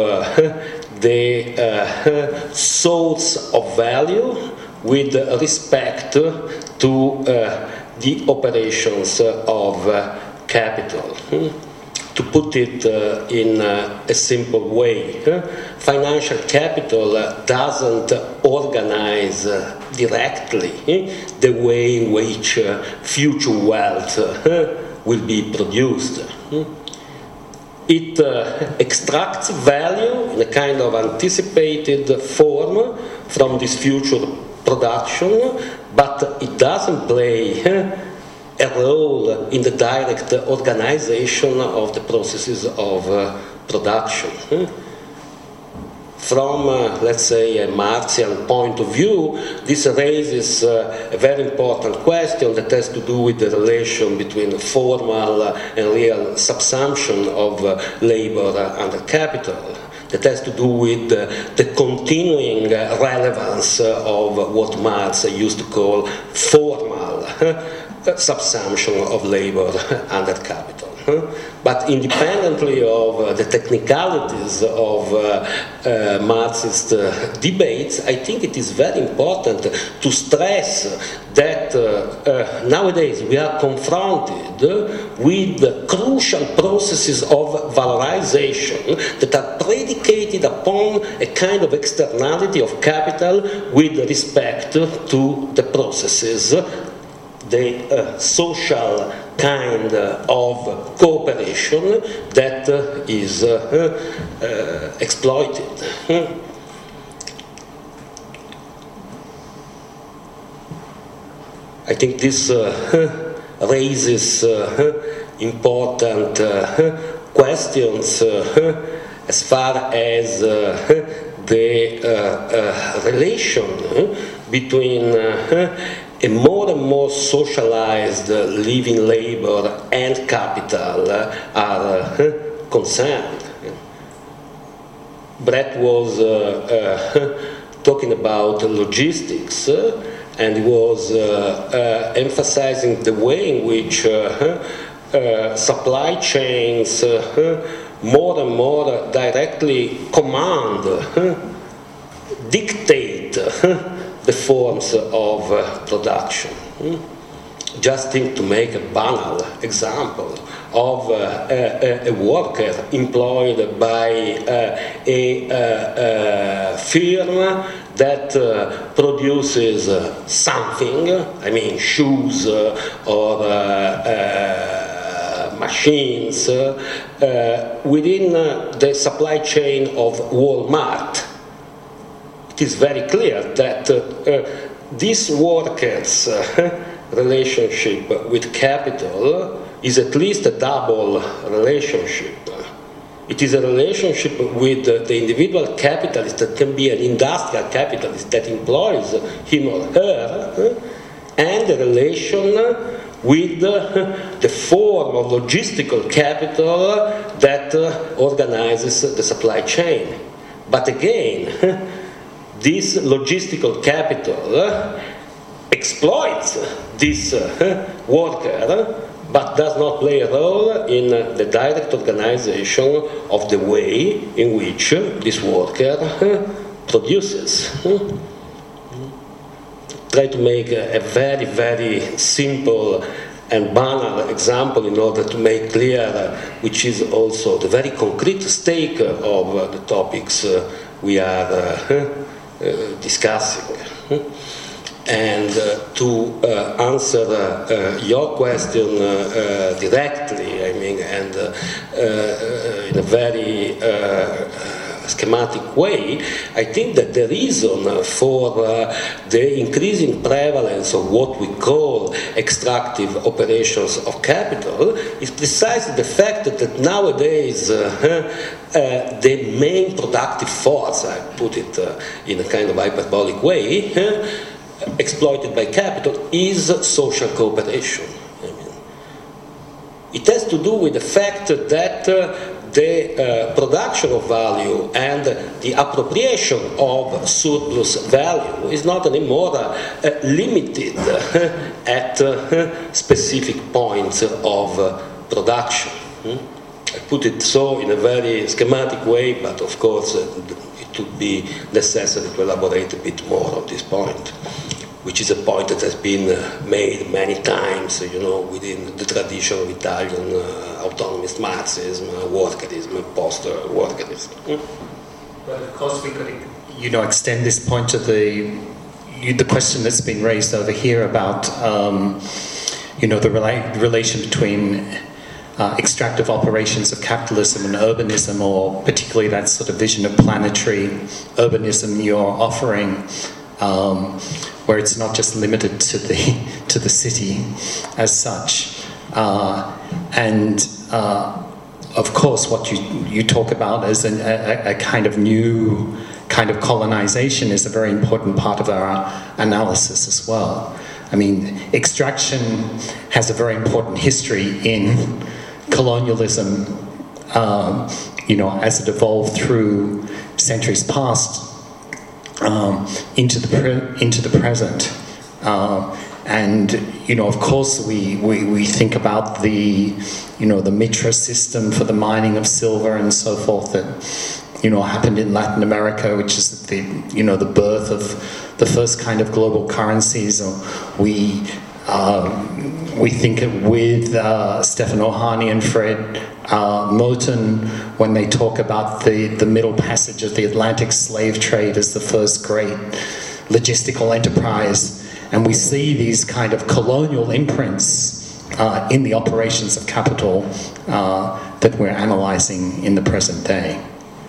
the source of value with respect to the operations of capital. To put it in a simple way, financial capital doesn't organize directly the way in which future wealth will be produced. It extracts value in a kind of anticipated form from this future production, but it doesn't play a role in the direct organization of the processes of production. From, let's say, a Marxian point of view, this raises a very important question that has to do with the relation between formal and real subsumption of labor under capital. That has to do with the continuing relevance of what Marx used to call formal subsumption of labor under capital. But independently of the technicalities of Marxist debates, I think it is very important to stress that nowadays we are confronted with crucial processes of valorization that are predicated upon a kind of externality of capital with respect to the processes, the social kind of cooperation that is exploited. I think this raises important questions as far as the relation between a more and more socialized living labor and capital are concerned. Brett was talking about logistics and he was emphasizing the way in which supply chains more and more directly command, dictate the forms of production. Just think, to make a banal example of a worker employed by a firm that produces something, I mean shoes or machines, within the supply chain of Walmart. It is very clear that this worker's relationship with capital is at least a double relationship. It is a relationship with the individual capitalist that can be an industrial capitalist that employs him or her, and a relation with the form of logistical capital that organizes the supply chain. But again, this logistical capital exploits this worker, but does not play a role in the direct organization of the way in which this worker produces. Try to make a very, very simple and banal example in order to make clear which is also the very concrete stake of the topics we are discussing. And to answer your question directly, I mean, and in a very schematic way, I think that the reason for the increasing prevalence of what we call extractive operations of capital is precisely the fact that nowadays the main productive force, I put it in a kind of hyperbolic way, exploited by capital is social cooperation. I mean, it has to do with the fact that the production of value and the appropriation of surplus value is not anymore limited at specific points of production. I put it so in a very schematic way, but of course it would be necessary to elaborate a bit more on this point, which is a point that has been made many times, you know, within the tradition of Italian autonomist Marxism, workerism, post-workerism. But of course we could, you know, extend this point to the question that's been raised over here about, you know, the relation between extractive operations of capitalism and urbanism, or particularly that sort of vision of planetary urbanism you're offering, where it's not just limited to the city as such, and of course what you talk about as a kind of new kind of colonization is a very important part of our analysis as well. I mean, extraction has a very important history in colonialism, you know, as it evolved through centuries past into the present, and you know, of course, we think about the, you know, the Mitra system for the mining of silver and so forth that, you know, happened in Latin America, which is the, you know, the birth of the first kind of global currencies. We think it with Stefan Ohani and Fred Moten when they talk about the Middle Passage of the Atlantic slave trade as the first great logistical enterprise. And we see these kind of colonial imprints in the operations of capital that we're analyzing in the present day.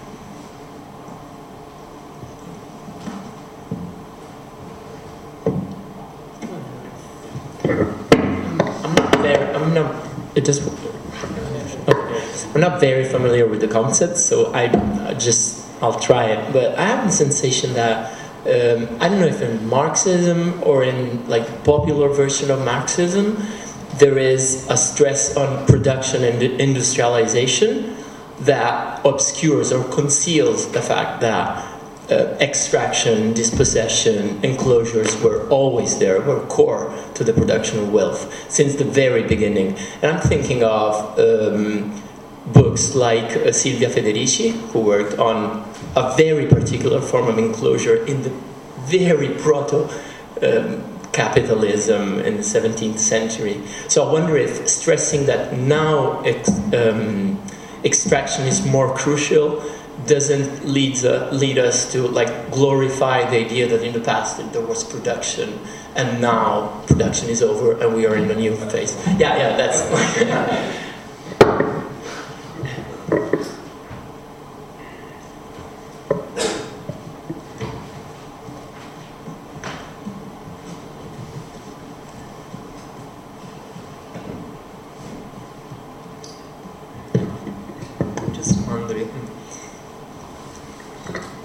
I'm not very familiar with the concept, so I'll try it. But I have the sensation that I don't know if in Marxism or in like the popular version of Marxism, there is a stress on production and industrialization that obscures or conceals the fact that extraction, dispossession, enclosures were always there, were core to the production of wealth since the very beginning. And I'm thinking of books like Silvia Federici, who worked on a very particular form of enclosure in the very proto-capitalism in the 17th century. So I wonder if stressing that now extraction is more crucial doesn't lead us to like glorify the idea that in the past there was production and now production is over and we are in a new phase. Yeah, that's just wondering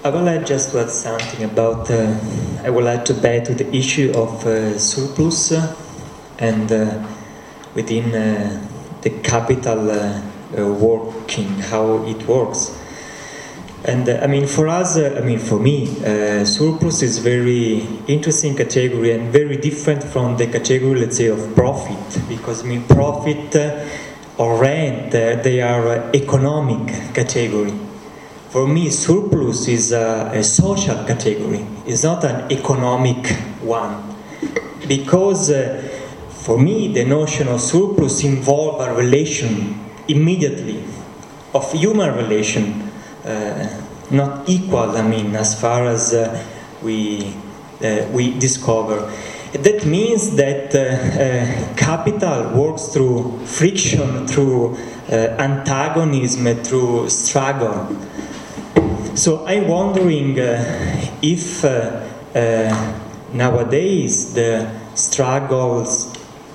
I would like just to add something about, I would like to back to the issue of surplus and within the capital working, how it works. And I mean, for us, I mean, for me, surplus is very interesting category and very different from the category, let's say, of profit, because I mean, profit or rent, they are economic category. For me, surplus is a social category. It's not an economic one, because for me, the notion of surplus involves a relation immediately of human relation. Not equal, I mean, as far as we discover. That means that capital works through friction, through antagonism, through struggle. So I'm wondering if nowadays the struggles,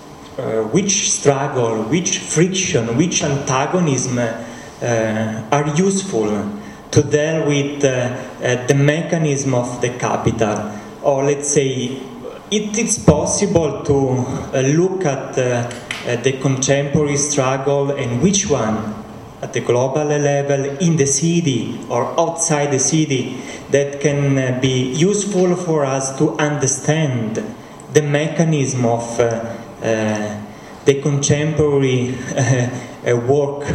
which friction, which antagonism are useful to deal with the mechanism of the capital, or let's say it is possible to look at the contemporary struggle and which one at the global level, in the city or outside the city, that can be useful for us to understand the mechanism of the contemporary work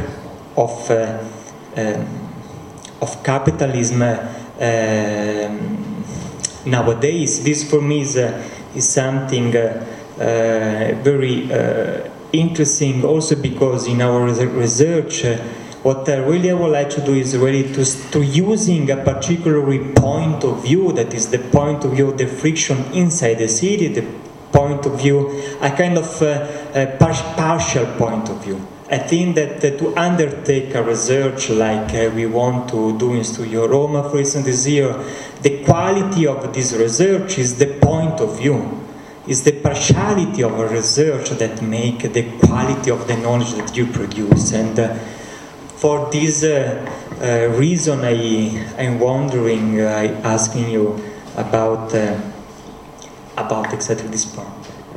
of capitalism nowadays. This for me is something very interesting, also because in our research what I really would like to do is really to using a particular point of view, that is the point of view of the friction inside the city, the point of view, a kind of partial point of view. I think that to undertake a research like we want to do in Studio Roma, for instance, this year, the quality of this research is the point of view, is the partiality of a research that make the quality of the knowledge that you produce. And for this reason, I'm wondering, asking you about exactly this point.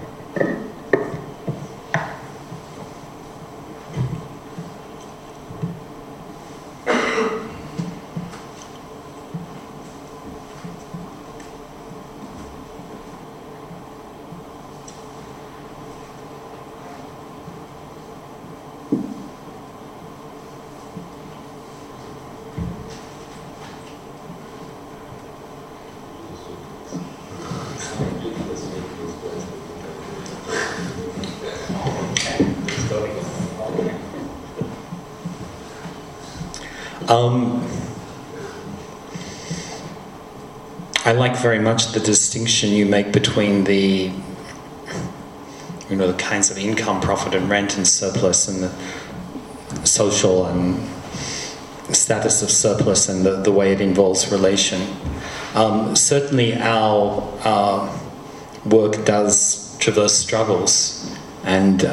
I like very much the distinction you make between the kinds of income, profit and rent and surplus, and the social and status of surplus and the way it involves relation. Certainly our work does traverse struggles, and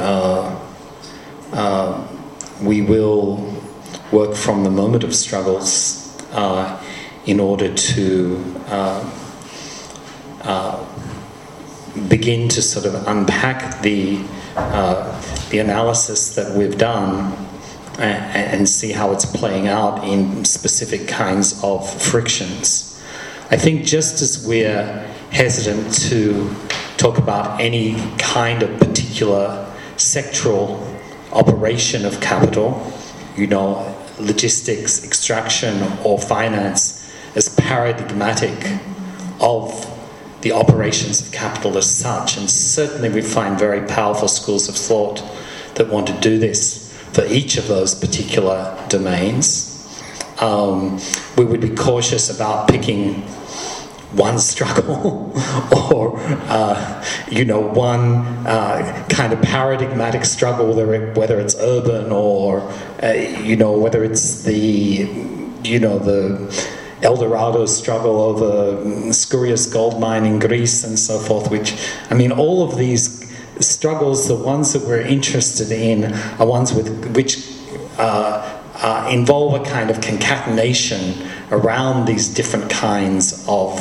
we will work from the moment of struggles in order to begin to sort of unpack the analysis that we've done and see how it's playing out in specific kinds of frictions. I think just as we're hesitant to talk about any kind of particular sectoral operation of capital, logistics, extraction, or finance, as paradigmatic of the operations of capital as such. And certainly we find very powerful schools of thought that want to do this for each of those particular domains. We would be cautious about picking one struggle or one kind of paradigmatic struggle, whether it's urban or whether it's the El Dorado struggle over spurious gold mine in Greece and so forth, all of these struggles, the ones that we're interested in are ones with which involve a kind of concatenation around these different kinds of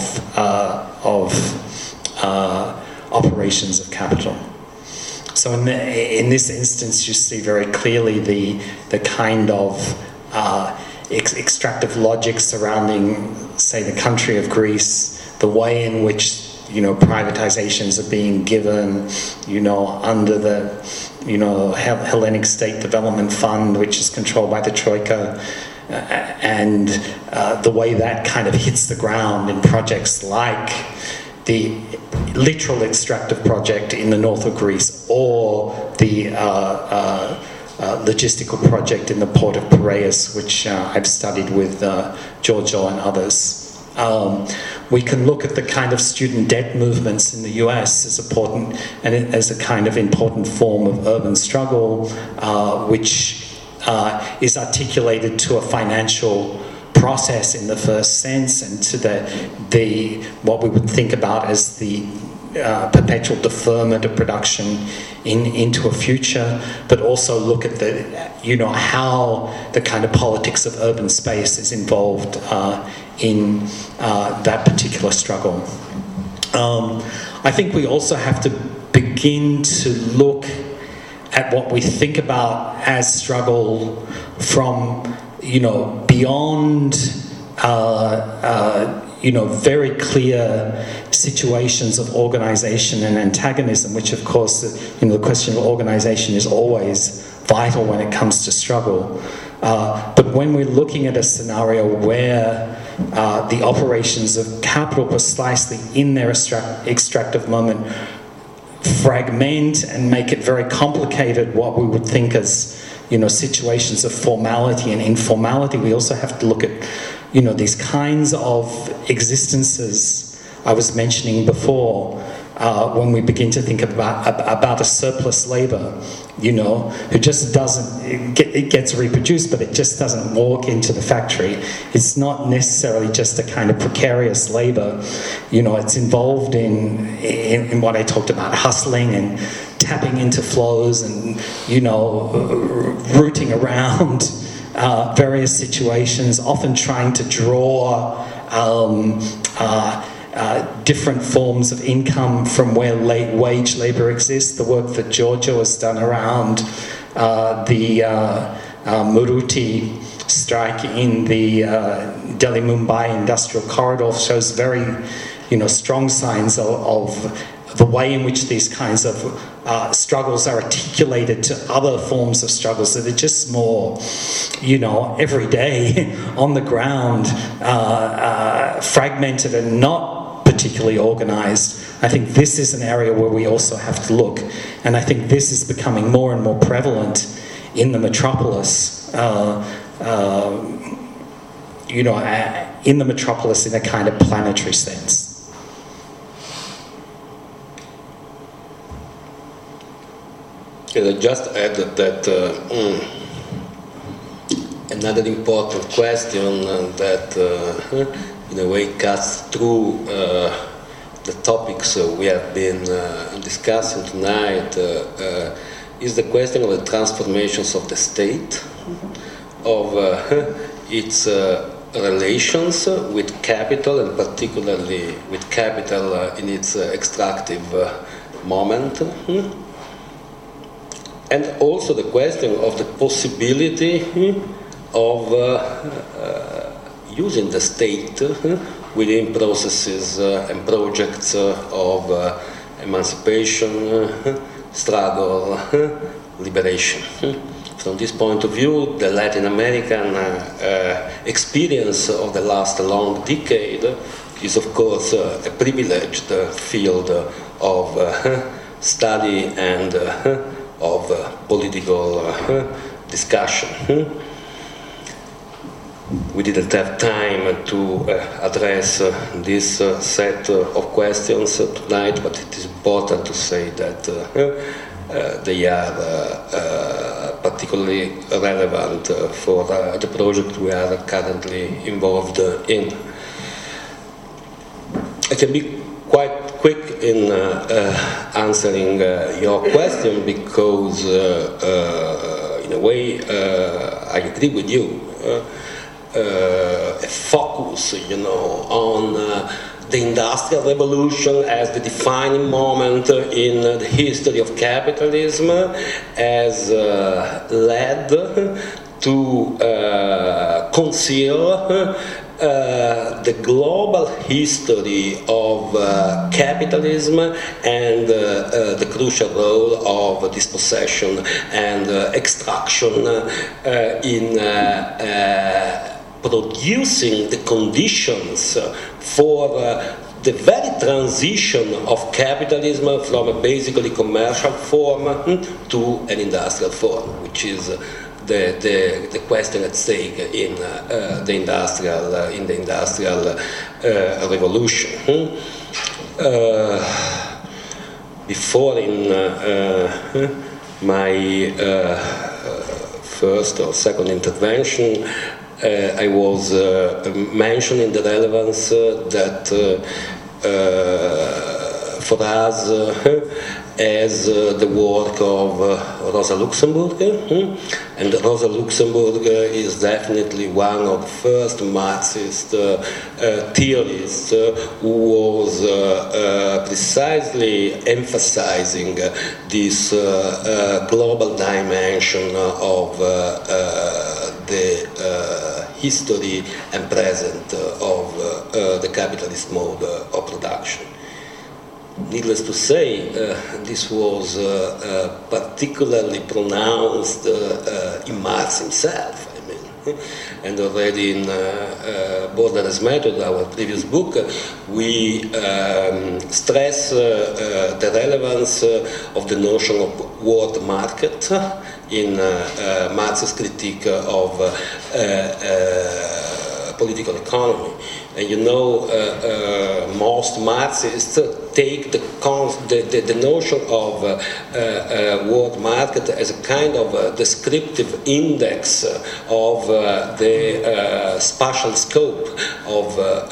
operations of capital. So in this instance, you see very clearly the kind of extractive logic surrounding, say, the country of Greece, the way in which privatizations are being given, under the, Hellenic State Development Fund, which is controlled by the Troika, and the way that kind of hits the ground in projects like the literal extractive project in the north of Greece, or the logistical project in the port of Piraeus, which I've studied with Giorgio and others. We can look at the kind of student debt movements in the US as important, and as a kind of important form of urban struggle, which is articulated to a financial process in the first sense, and to the what we would think about as the perpetual deferment of production into a future, but also look at the how the kind of politics of urban space is involved in that particular struggle. I think we also have to begin to look at what we think about as struggle from beyond very clear situations of organization and antagonism, which of course, the question of organization is always vital when it comes to struggle. But when we're looking at a scenario where the operations of capital precisely in their extractive moment fragment and make it very complicated what we would think as situations of formality and informality, we also have to look at these kinds of existences I was mentioning before, when we begin to think about a surplus labor, who just doesn't, it gets reproduced, but it just doesn't walk into the factory. It's not necessarily just a kind of precarious labor. It's involved in what I talked about, hustling and tapping into flows and, rooting around various situations, often trying to draw different forms of income from where wage labor exists. The work that Giorgio has done around the Muruti strike in the Delhi-Mumbai industrial corridor shows very, strong signs of the way in which these kinds of struggles are articulated to other forms of struggles that are just more, every day on the ground, fragmented and not particularly organized. I think this is an area where we also have to look, and I think this is becoming more and more prevalent in the metropolis. In the metropolis in a kind of planetary sense. I just add that another important question that in a way cuts through the topics we have been discussing tonight is the question of the transformations of the state, of its relations with capital, and particularly with capital in its extractive moment. And also the question of the possibility of using the state within processes and projects of emancipation, struggle, liberation. From this point of view, the Latin American experience of the last long decade is, of course, a privileged field of study and of political discussion. We didn't have time to address this set of questions tonight, but it is important to say that they are particularly relevant for the project we are currently involved in. I can be quite quick in answering your question because, in a way, I agree with you, a focus, on the Industrial Revolution as the defining moment in the history of capitalism has led to conceal the global history of capitalism and the crucial role of dispossession and extraction in producing the conditions for the very transition of capitalism from a basically commercial form to an industrial form, which is the question at stake in the industrial revolution. Before in my first or second intervention, I was mentioning the relevance that for us as the work of Rosa Luxemburg, and Rosa Luxemburg is definitely one of the first Marxist theorists who was precisely emphasizing this global dimension of the history and present of the capitalist mode of production. Needless to say, this was particularly pronounced in Marx himself. And already in Borderless Method, our previous book, we stress the relevance of the notion of world market in Marx's critique of political economy. And most Marxists take the notion of world market as a kind of descriptive index of the spatial scope of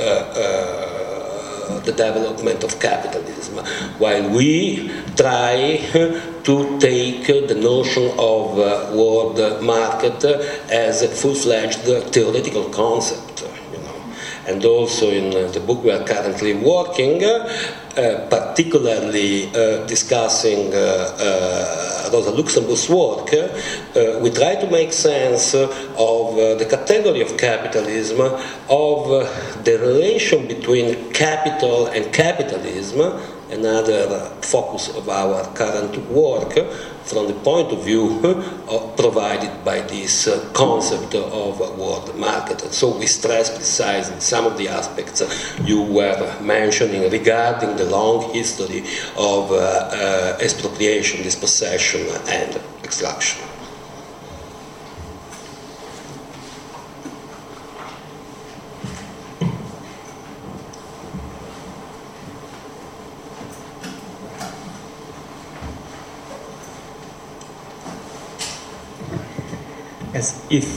the development of capitalism, while we try to take the notion of world market as a full-fledged theoretical concept. And also in the book we are currently working, particularly discussing Rosa Luxemburg's work, we try to make sense of the category of capitalism, of the relation between capital and capitalism, another focus of our current work, from the point of view provided by this concept of world market. And so we stress precisely some of the aspects you were mentioning regarding the long history of expropriation, dispossession, and extraction. Yes, if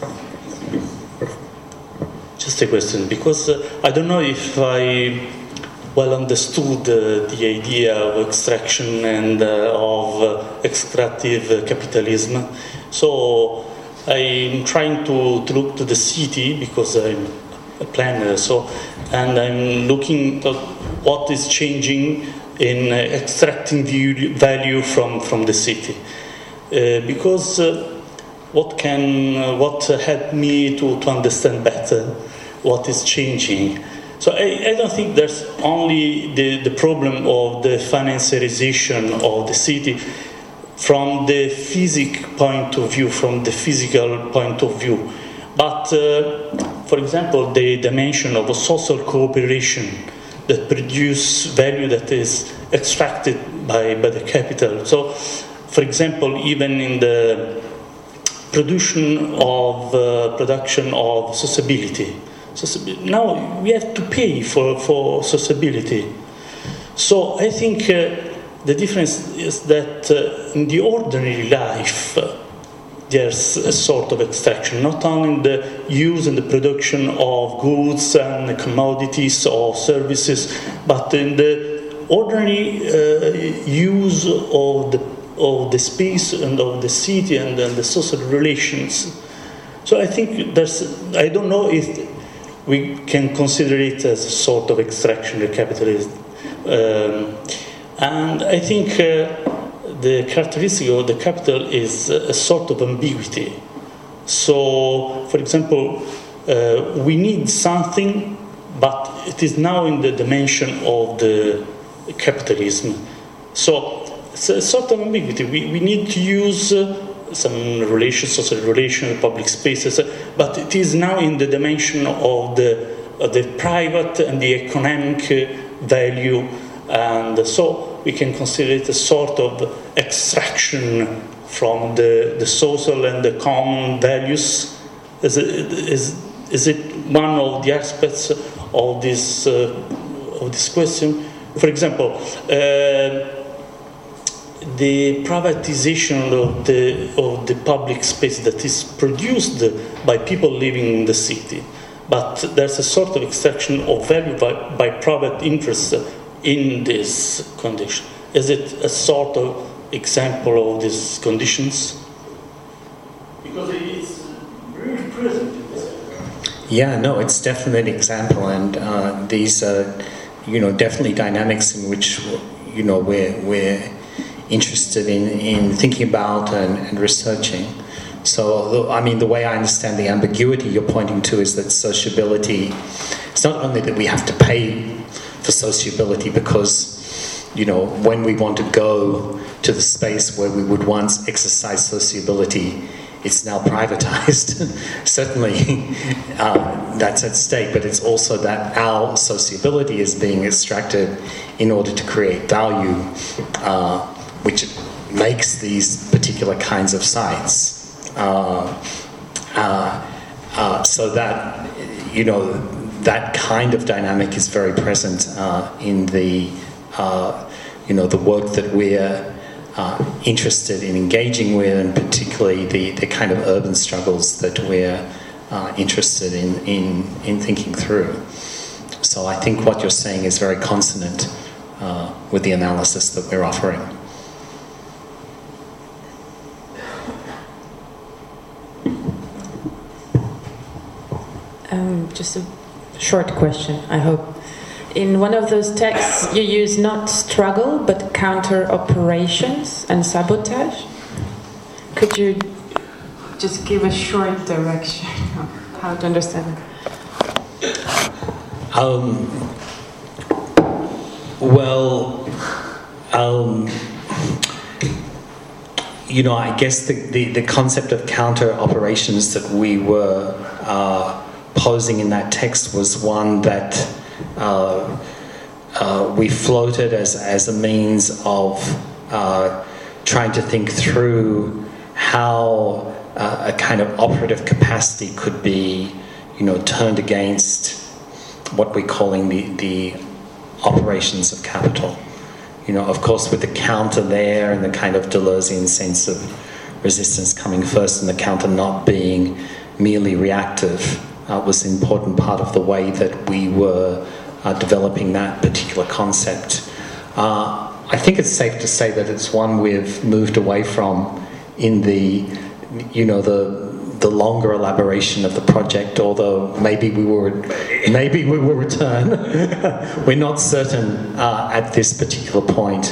just a question, because I don't know if I well understood the idea of extraction and of extractive capitalism. So I'm trying to look to the city because I'm a planner. And I'm looking at what is changing in extracting the value from the city, because. What helped me to understand better what is changing? So I don't think there's only the problem of the financiarization of the city from the physical point of view, but for example, the dimension of a social cooperation that produce value that is extracted by the capital. So, for example, even in the production of sociability. Now we have to pay for sociability. So I think the difference is that in the ordinary life there's a sort of extraction, not only in the use and the production of goods and commodities or services, but in the ordinary use of the space and of the city and the social relations. So I think I don't know if we can consider it as a sort of extraction of capitalism. And I think the characteristic of the capital is a sort of ambiguity. So, for example, we need something, but it is now in the dimension of the capitalism. So it's a sort of ambiguity. We need to use some relations, social relations, public spaces, but it is now in the dimension of the private and the economic value, and so we can consider it a sort of extraction from the social and the common values. Is it one of the aspects of this question? For example, the privatization of the public space that is produced by people living in the city, but there's a sort of extraction of value by private interests in this condition. Is it a sort of example of these conditions? Because it's really present in this area. Yeah, no, it's definitely an example, and these are, definitely dynamics in which, we're interested in thinking about and researching. So, I mean, the way I understand the ambiguity you're pointing to is that sociability, it's not only that we have to pay for sociability because, when we want to go to the space where we would once exercise sociability, it's now privatized. Certainly, that's at stake, but it's also that our sociability is being extracted in order to create value, which makes these particular kinds of sites. So that, that kind of dynamic is very present in the work that we're interested in engaging with, and particularly the kind of urban struggles that we're interested in thinking through. So I think what you're saying is very consonant with the analysis that we're offering. Just a short question, I hope. In one of those texts, you use not struggle, but counter operations and sabotage. Could you just give a short direction of how to understand it? I guess the concept of counter operations that we were posing in that text was one that we floated as a means of trying to think through how a kind of operative capacity could be, turned against what we're calling the operations of capital. Of course, with the counter there and the kind of Deleuzean sense of resistance coming first, and the counter not being merely reactive, was an important part of the way that we were developing that particular concept. I think it's safe to say that it's one we've moved away from in the longer elaboration of the project, although maybe we will return. We're not certain at this particular point.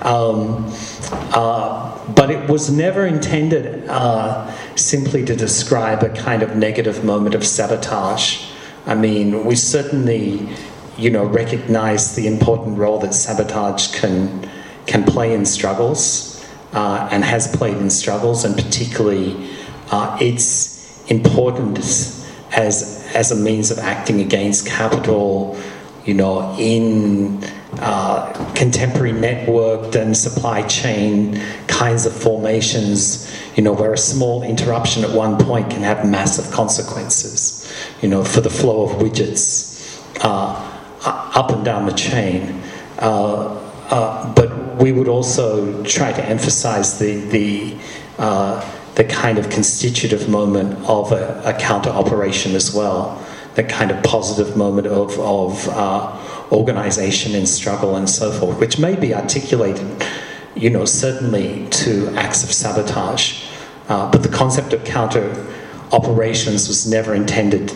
But it was never intended simply to describe a kind of negative moment of sabotage. I mean, we certainly, recognize the important role that sabotage can play in struggles, and has played in struggles, and particularly its importance as a means of acting against capital, in contemporary networked and supply chain kinds of formations, where a small interruption at one point can have massive consequences, for the flow of widgets up and down the chain. But we would also try to emphasize the kind of constitutive moment of a counter operation as well, the kind of positive moment of organization and struggle and so forth, which may be articulated, certainly to acts of sabotage. But the concept of counter operations was never intended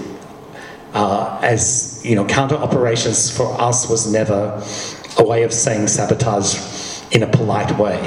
as, counter operations for us was never a way of saying sabotage in a polite way.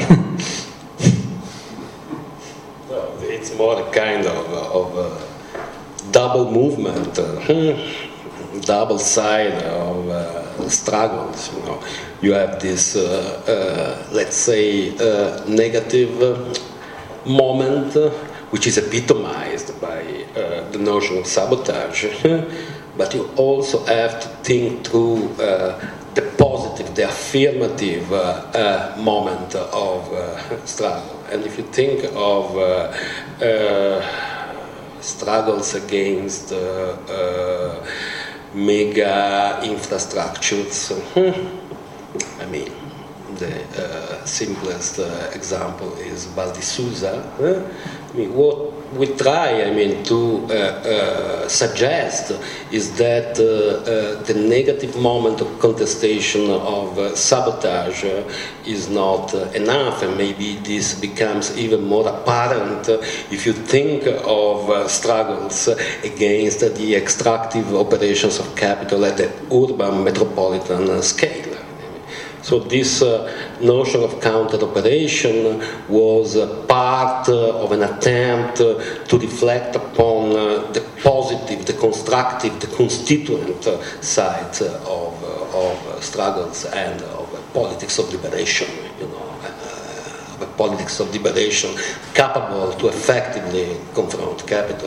Well, it's more a kind of double movement, double side of struggles. You have this, let's say, negative moment, which is epitomized by the notion of sabotage, but you also have to think through the positive, the affirmative moment of struggle. And if you think of struggles against mega infrastructures, I mean, the simplest example is Val di Susa. I mean, what we try, to suggest is that the negative moment of contestation of sabotage is not enough, and maybe this becomes even more apparent if you think of struggles against the extractive operations of capital at the urban metropolitan scale. So this notion of counter-operation was part of an attempt to reflect upon the positive, the constructive, the constituent sides of struggles and of politics of liberation, of a politics of liberation capable to effectively confront capital.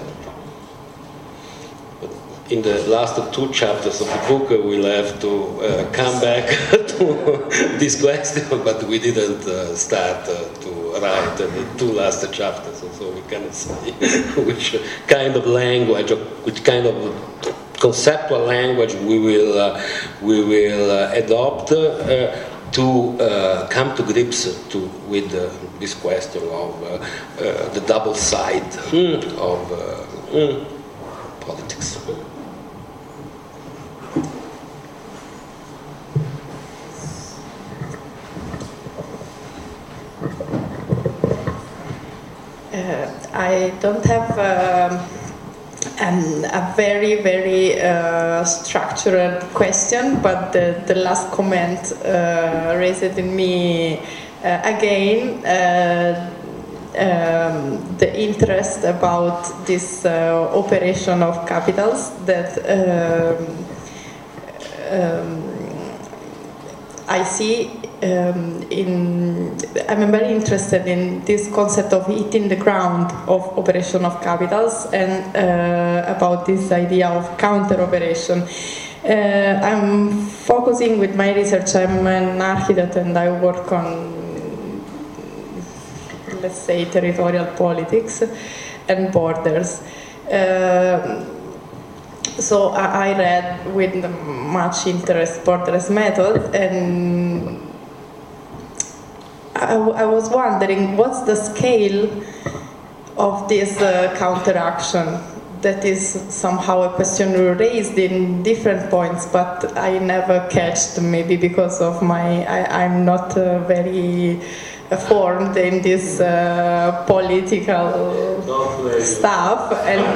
In the last two chapters of the book, we'll have to come back to this question, but we didn't start to write the two last chapters, so we cannot say which kind of language, or which kind of conceptual language we will adopt to come to grips with this question of the double side of politics. I don't have a very, very structured question, but the last comment raised in me again the interest about this operation of capitals that I see I'm very interested in this concept of hitting the ground of operation of capitals and about this idea of counter operation. I'm focusing with my research, I'm an architect and I work on, let's say, territorial politics and borders. So I read with much interest Borderless method, and I was wondering what's the scale of this counteraction. That is somehow a question raised in different points, but I never catched, maybe because of I'm not very formed in this political stuff.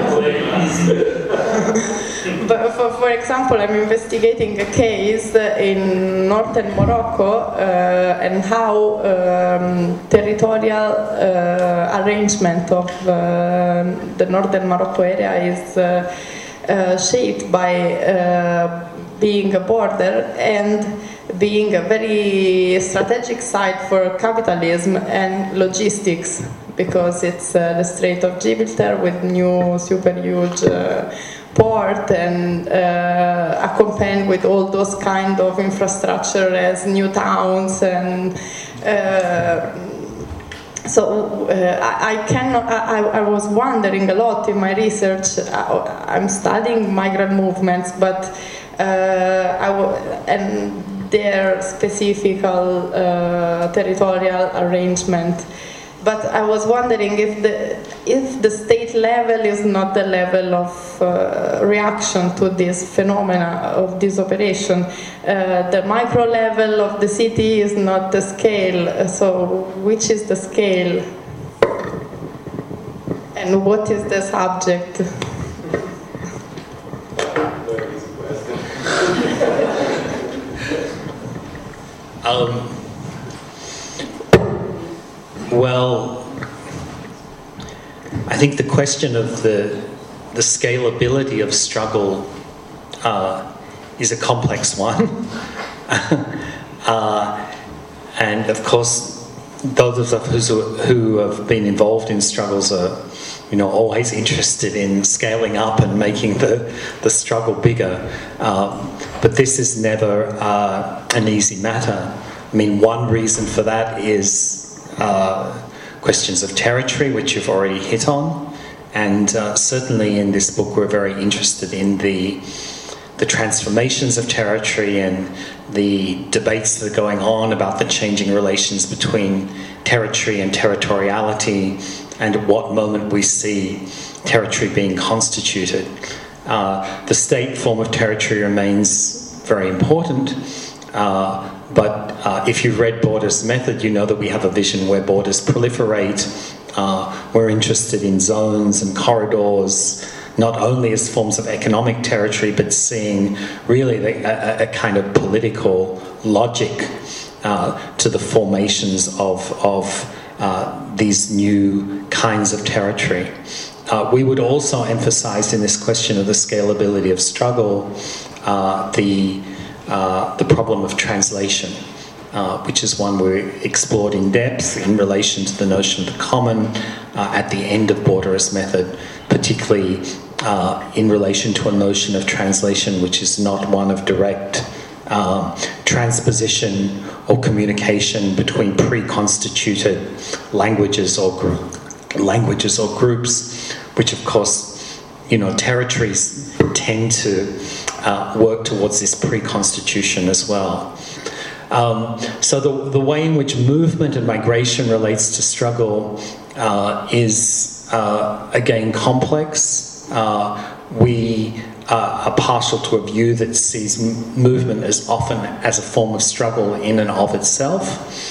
But for example, I'm investigating a case in northern Morocco and how territorial arrangement of the northern Morocco area is shaped by being a border and being a very strategic site for capitalism and logistics, because it's the Strait of Gibraltar with new super huge port and accompanied with all those kind of infrastructure as new towns and so I was wondering a lot in my research. I'm studying migrant movements, but and their specific territorial arrangement. But I was wondering if the state level is not the level of reaction to this phenomena of this operation. The micro level of the city is not the scale. So which is the scale? And what is the subject? Well, I think the question of the scalability of struggle is a complex one. And of course, those of us who have been involved in struggles are, always interested in scaling up and making the struggle bigger. But this is never an easy matter. I mean, one reason for that is questions of territory, which you've already hit on. And certainly in this book, we're very interested in the transformations of territory and the debates that are going on about the changing relations between territory and territoriality, and at what moment we see territory being constituted. The state form of territory remains very important, but if you've read Borders' Method, you know that we have a vision where borders proliferate. We're interested in zones and corridors, not only as forms of economic territory, but seeing really a kind of political logic to the formations of these new kinds of territory. We would also emphasize in this question of the scalability of struggle the problem of translation, which is one we explored in depth in relation to the notion of the common at the end of Borders' Method, particularly in relation to a notion of translation which is not one of direct transposition or communication between pre-constituted languages or groups, which of course, territories tend to work towards this pre-constitution as well. So the way in which movement and migration relates to struggle is again complex. We are partial to a view that sees movement as often as a form of struggle in and of itself.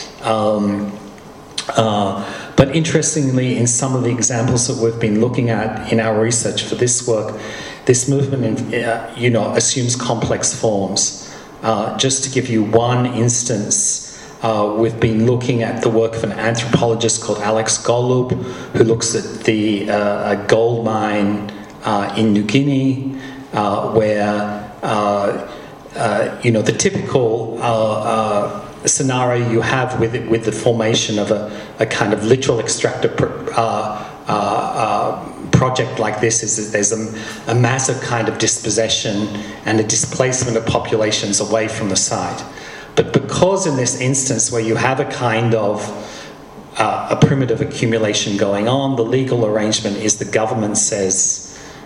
But interestingly, in some of the examples that we've been looking at in our research for this work, this movement, assumes complex forms. Just to give you one instance, we've been looking at the work of an anthropologist called Alex Golub, who looks at the gold mine in New Guinea, where the typical scenario you have with the formation of a kind of literal extractive project like this is that there's a massive kind of dispossession and a displacement of populations away from the site. But because in this instance where you have a kind of a primitive accumulation going on, the legal arrangement is the government says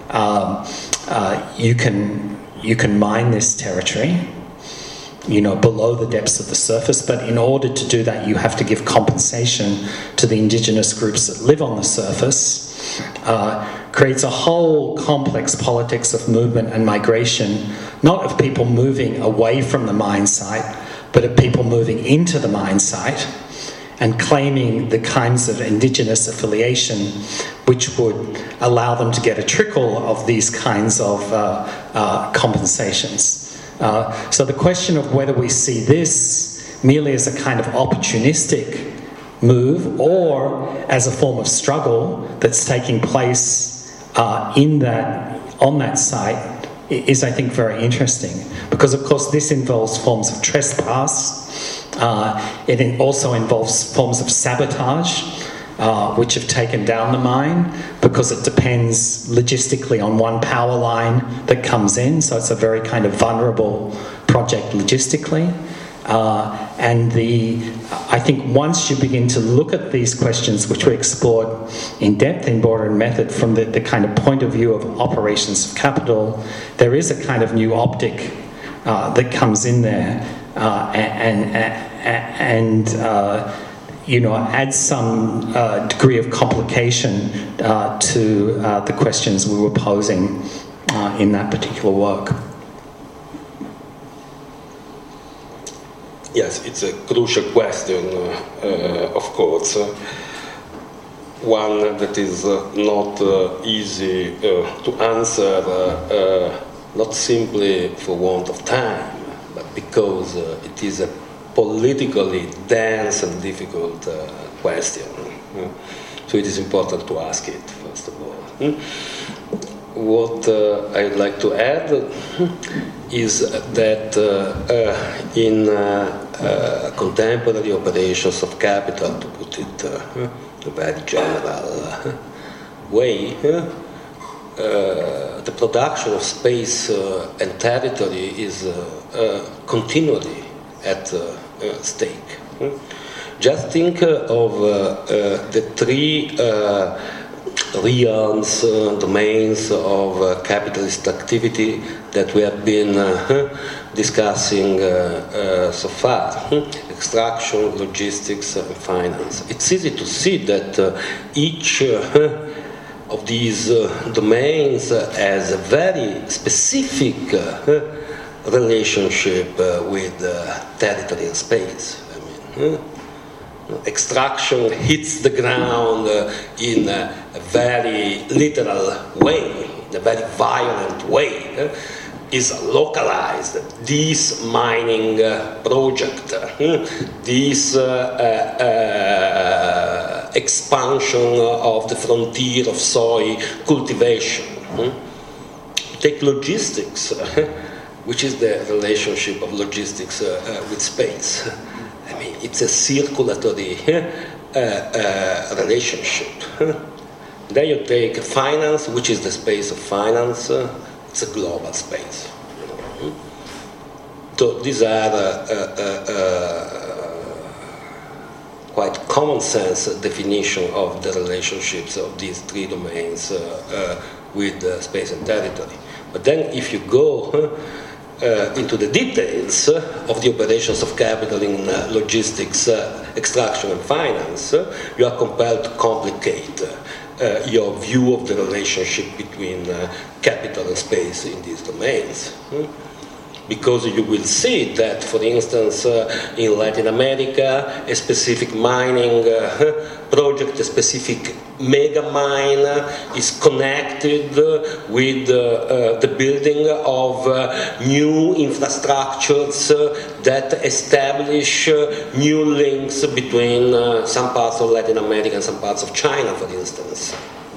you can mine this territory, below the depths of the surface, but in order to do that you have to give compensation to the indigenous groups that live on the surface. Creates a whole complex politics of movement and migration, not of people moving away from the mine site, but of people moving into the mine site and claiming the kinds of indigenous affiliation which would allow them to get a trickle of these kinds of compensations. So the question of whether we see this merely as a kind of opportunistic move or as a form of struggle that's taking place on that site is, I think, very interesting, because of course this involves forms of trespass. It also involves forms of sabotage, which have taken down the mine because it depends logistically on one power line that comes in, so it's a very kind of vulnerable project logistically. I think once you begin to look at these questions, which we explored in depth in Borders' Method from the kind of point of view of operations of capital, there is a kind of new optic that comes in there and adds some degree of complication to the questions we were posing in that particular work. Yes, it's a crucial question, of course. one that is not easy to answer, not simply for want of time, but because it is a politically dense and difficult question. So it is important to ask it, first of all. What I'd like to add is that in contemporary operations of capital, to put it in a very general way, the production of space and territory is continually at stake. Just think of the three realms, domains of capitalist activity that we have been discussing so far: extraction, logistics, and finance. It's easy to see that each of these domains has a very specific relationship with territory and space. I mean, extraction hits the ground in a very literal way, in a very violent way, is localized. This mining project, this expansion of the frontier of soy cultivation. Take logistics, which is the relationship of logistics with space. I mean, it's a circulatory relationship. Then you take finance, which is the space of finance. It's a global space. So these are quite common sense definition of the relationships of these three domains with space and territory. But then if you go into the details of the operations of capital in logistics, extraction and finance, you are compelled to complicate your view of the relationship between capital and space in these domains. Because you will see that, for instance, in Latin America, a specific mining project, a specific mega mine is connected with the building of new infrastructures that establish new links between some parts of Latin America and some parts of China, for instance.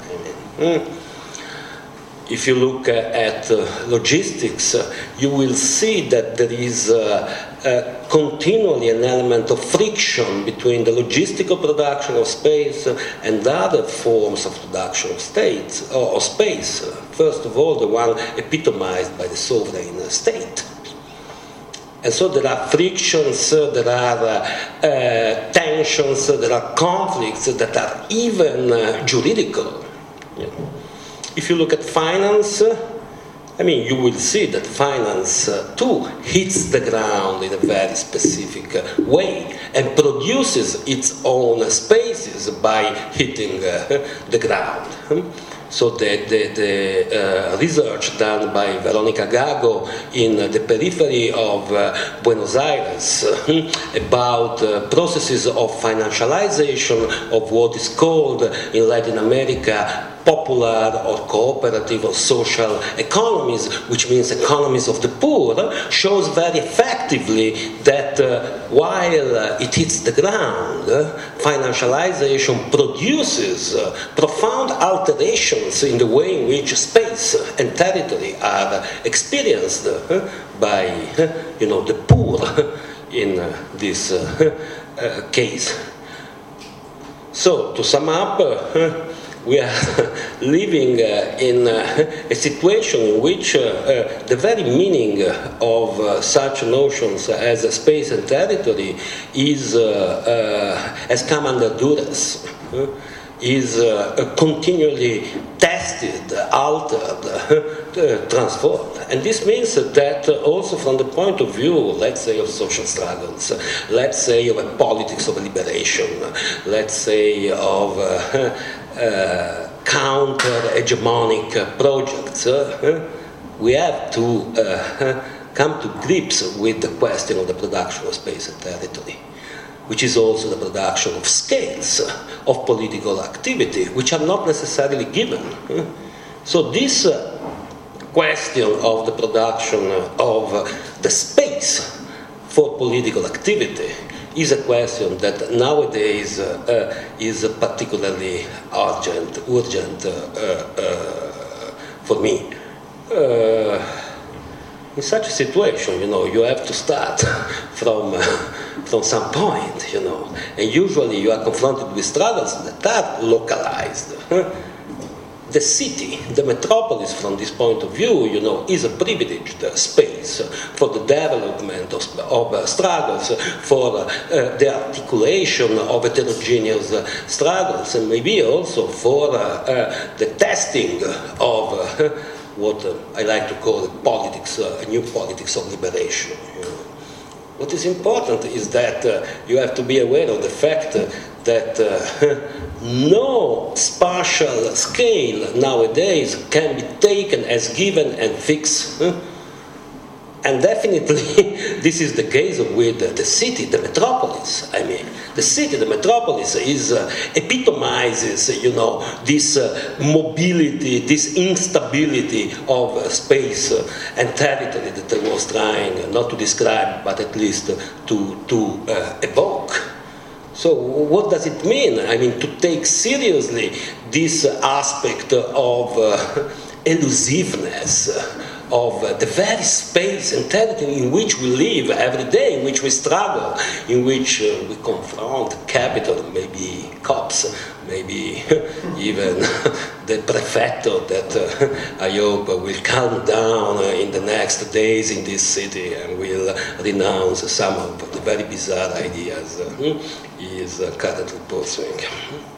If you look at logistics, you will see that there is continually an element of friction between the logistical production of space and other forms of production of space. First of all, the one epitomized by the sovereign state. And so there are frictions, there are tensions, there are conflicts that are even juridical. If you look at finance, I mean, you will see that finance too hits the ground in a very specific way and produces its own spaces by hitting the ground. So the research done by Veronica Gago in the periphery of Buenos Aires about processes of financialization of what is called in Latin America popular or cooperative or social economies, which means economies of the poor, shows very effectively that while it hits the ground, financialization produces profound alterations in the way in which space and territory are experienced by, the poor in this case. So, to sum up, we are living in a situation in which the very meaning of such notions as space and territory has come under duress, is continually tested, altered, transformed. And this means that also from the point of view, let's say, of social struggles, let's say of a politics of liberation, let's say of counter-hegemonic projects, we have to come to grips with the question of the production of space and territory. which is also the production of scales of political activity, which are not necessarily given. So this question of the production of the space for political activity is a question that nowadays is particularly urgent for me. In such a situation, you have to start from some point, and usually you are confronted with struggles that are localized. The city, the metropolis, from this point of view, is a privileged space for the development of struggles, for the articulation of heterogeneous struggles, and maybe also for the testing of what I like to call a new politics of liberation. What is important is that you have to be aware of the fact that no spatial scale nowadays can be taken as given and fixed. And definitely this is the case with the city, the metropolis. I mean, the city, the metropolis epitomizes, this mobility, this instability of space and territory that I was trying not to describe, but at least to evoke. So what does it mean? I mean, to take seriously this aspect of elusiveness, of the very space and territory in which we live every day, in which we struggle, in which we confront capital, maybe cops, maybe even the prefecto that I hope will calm down in the next days in this city and will renounce some of the very bizarre ideas he is currently pursuing.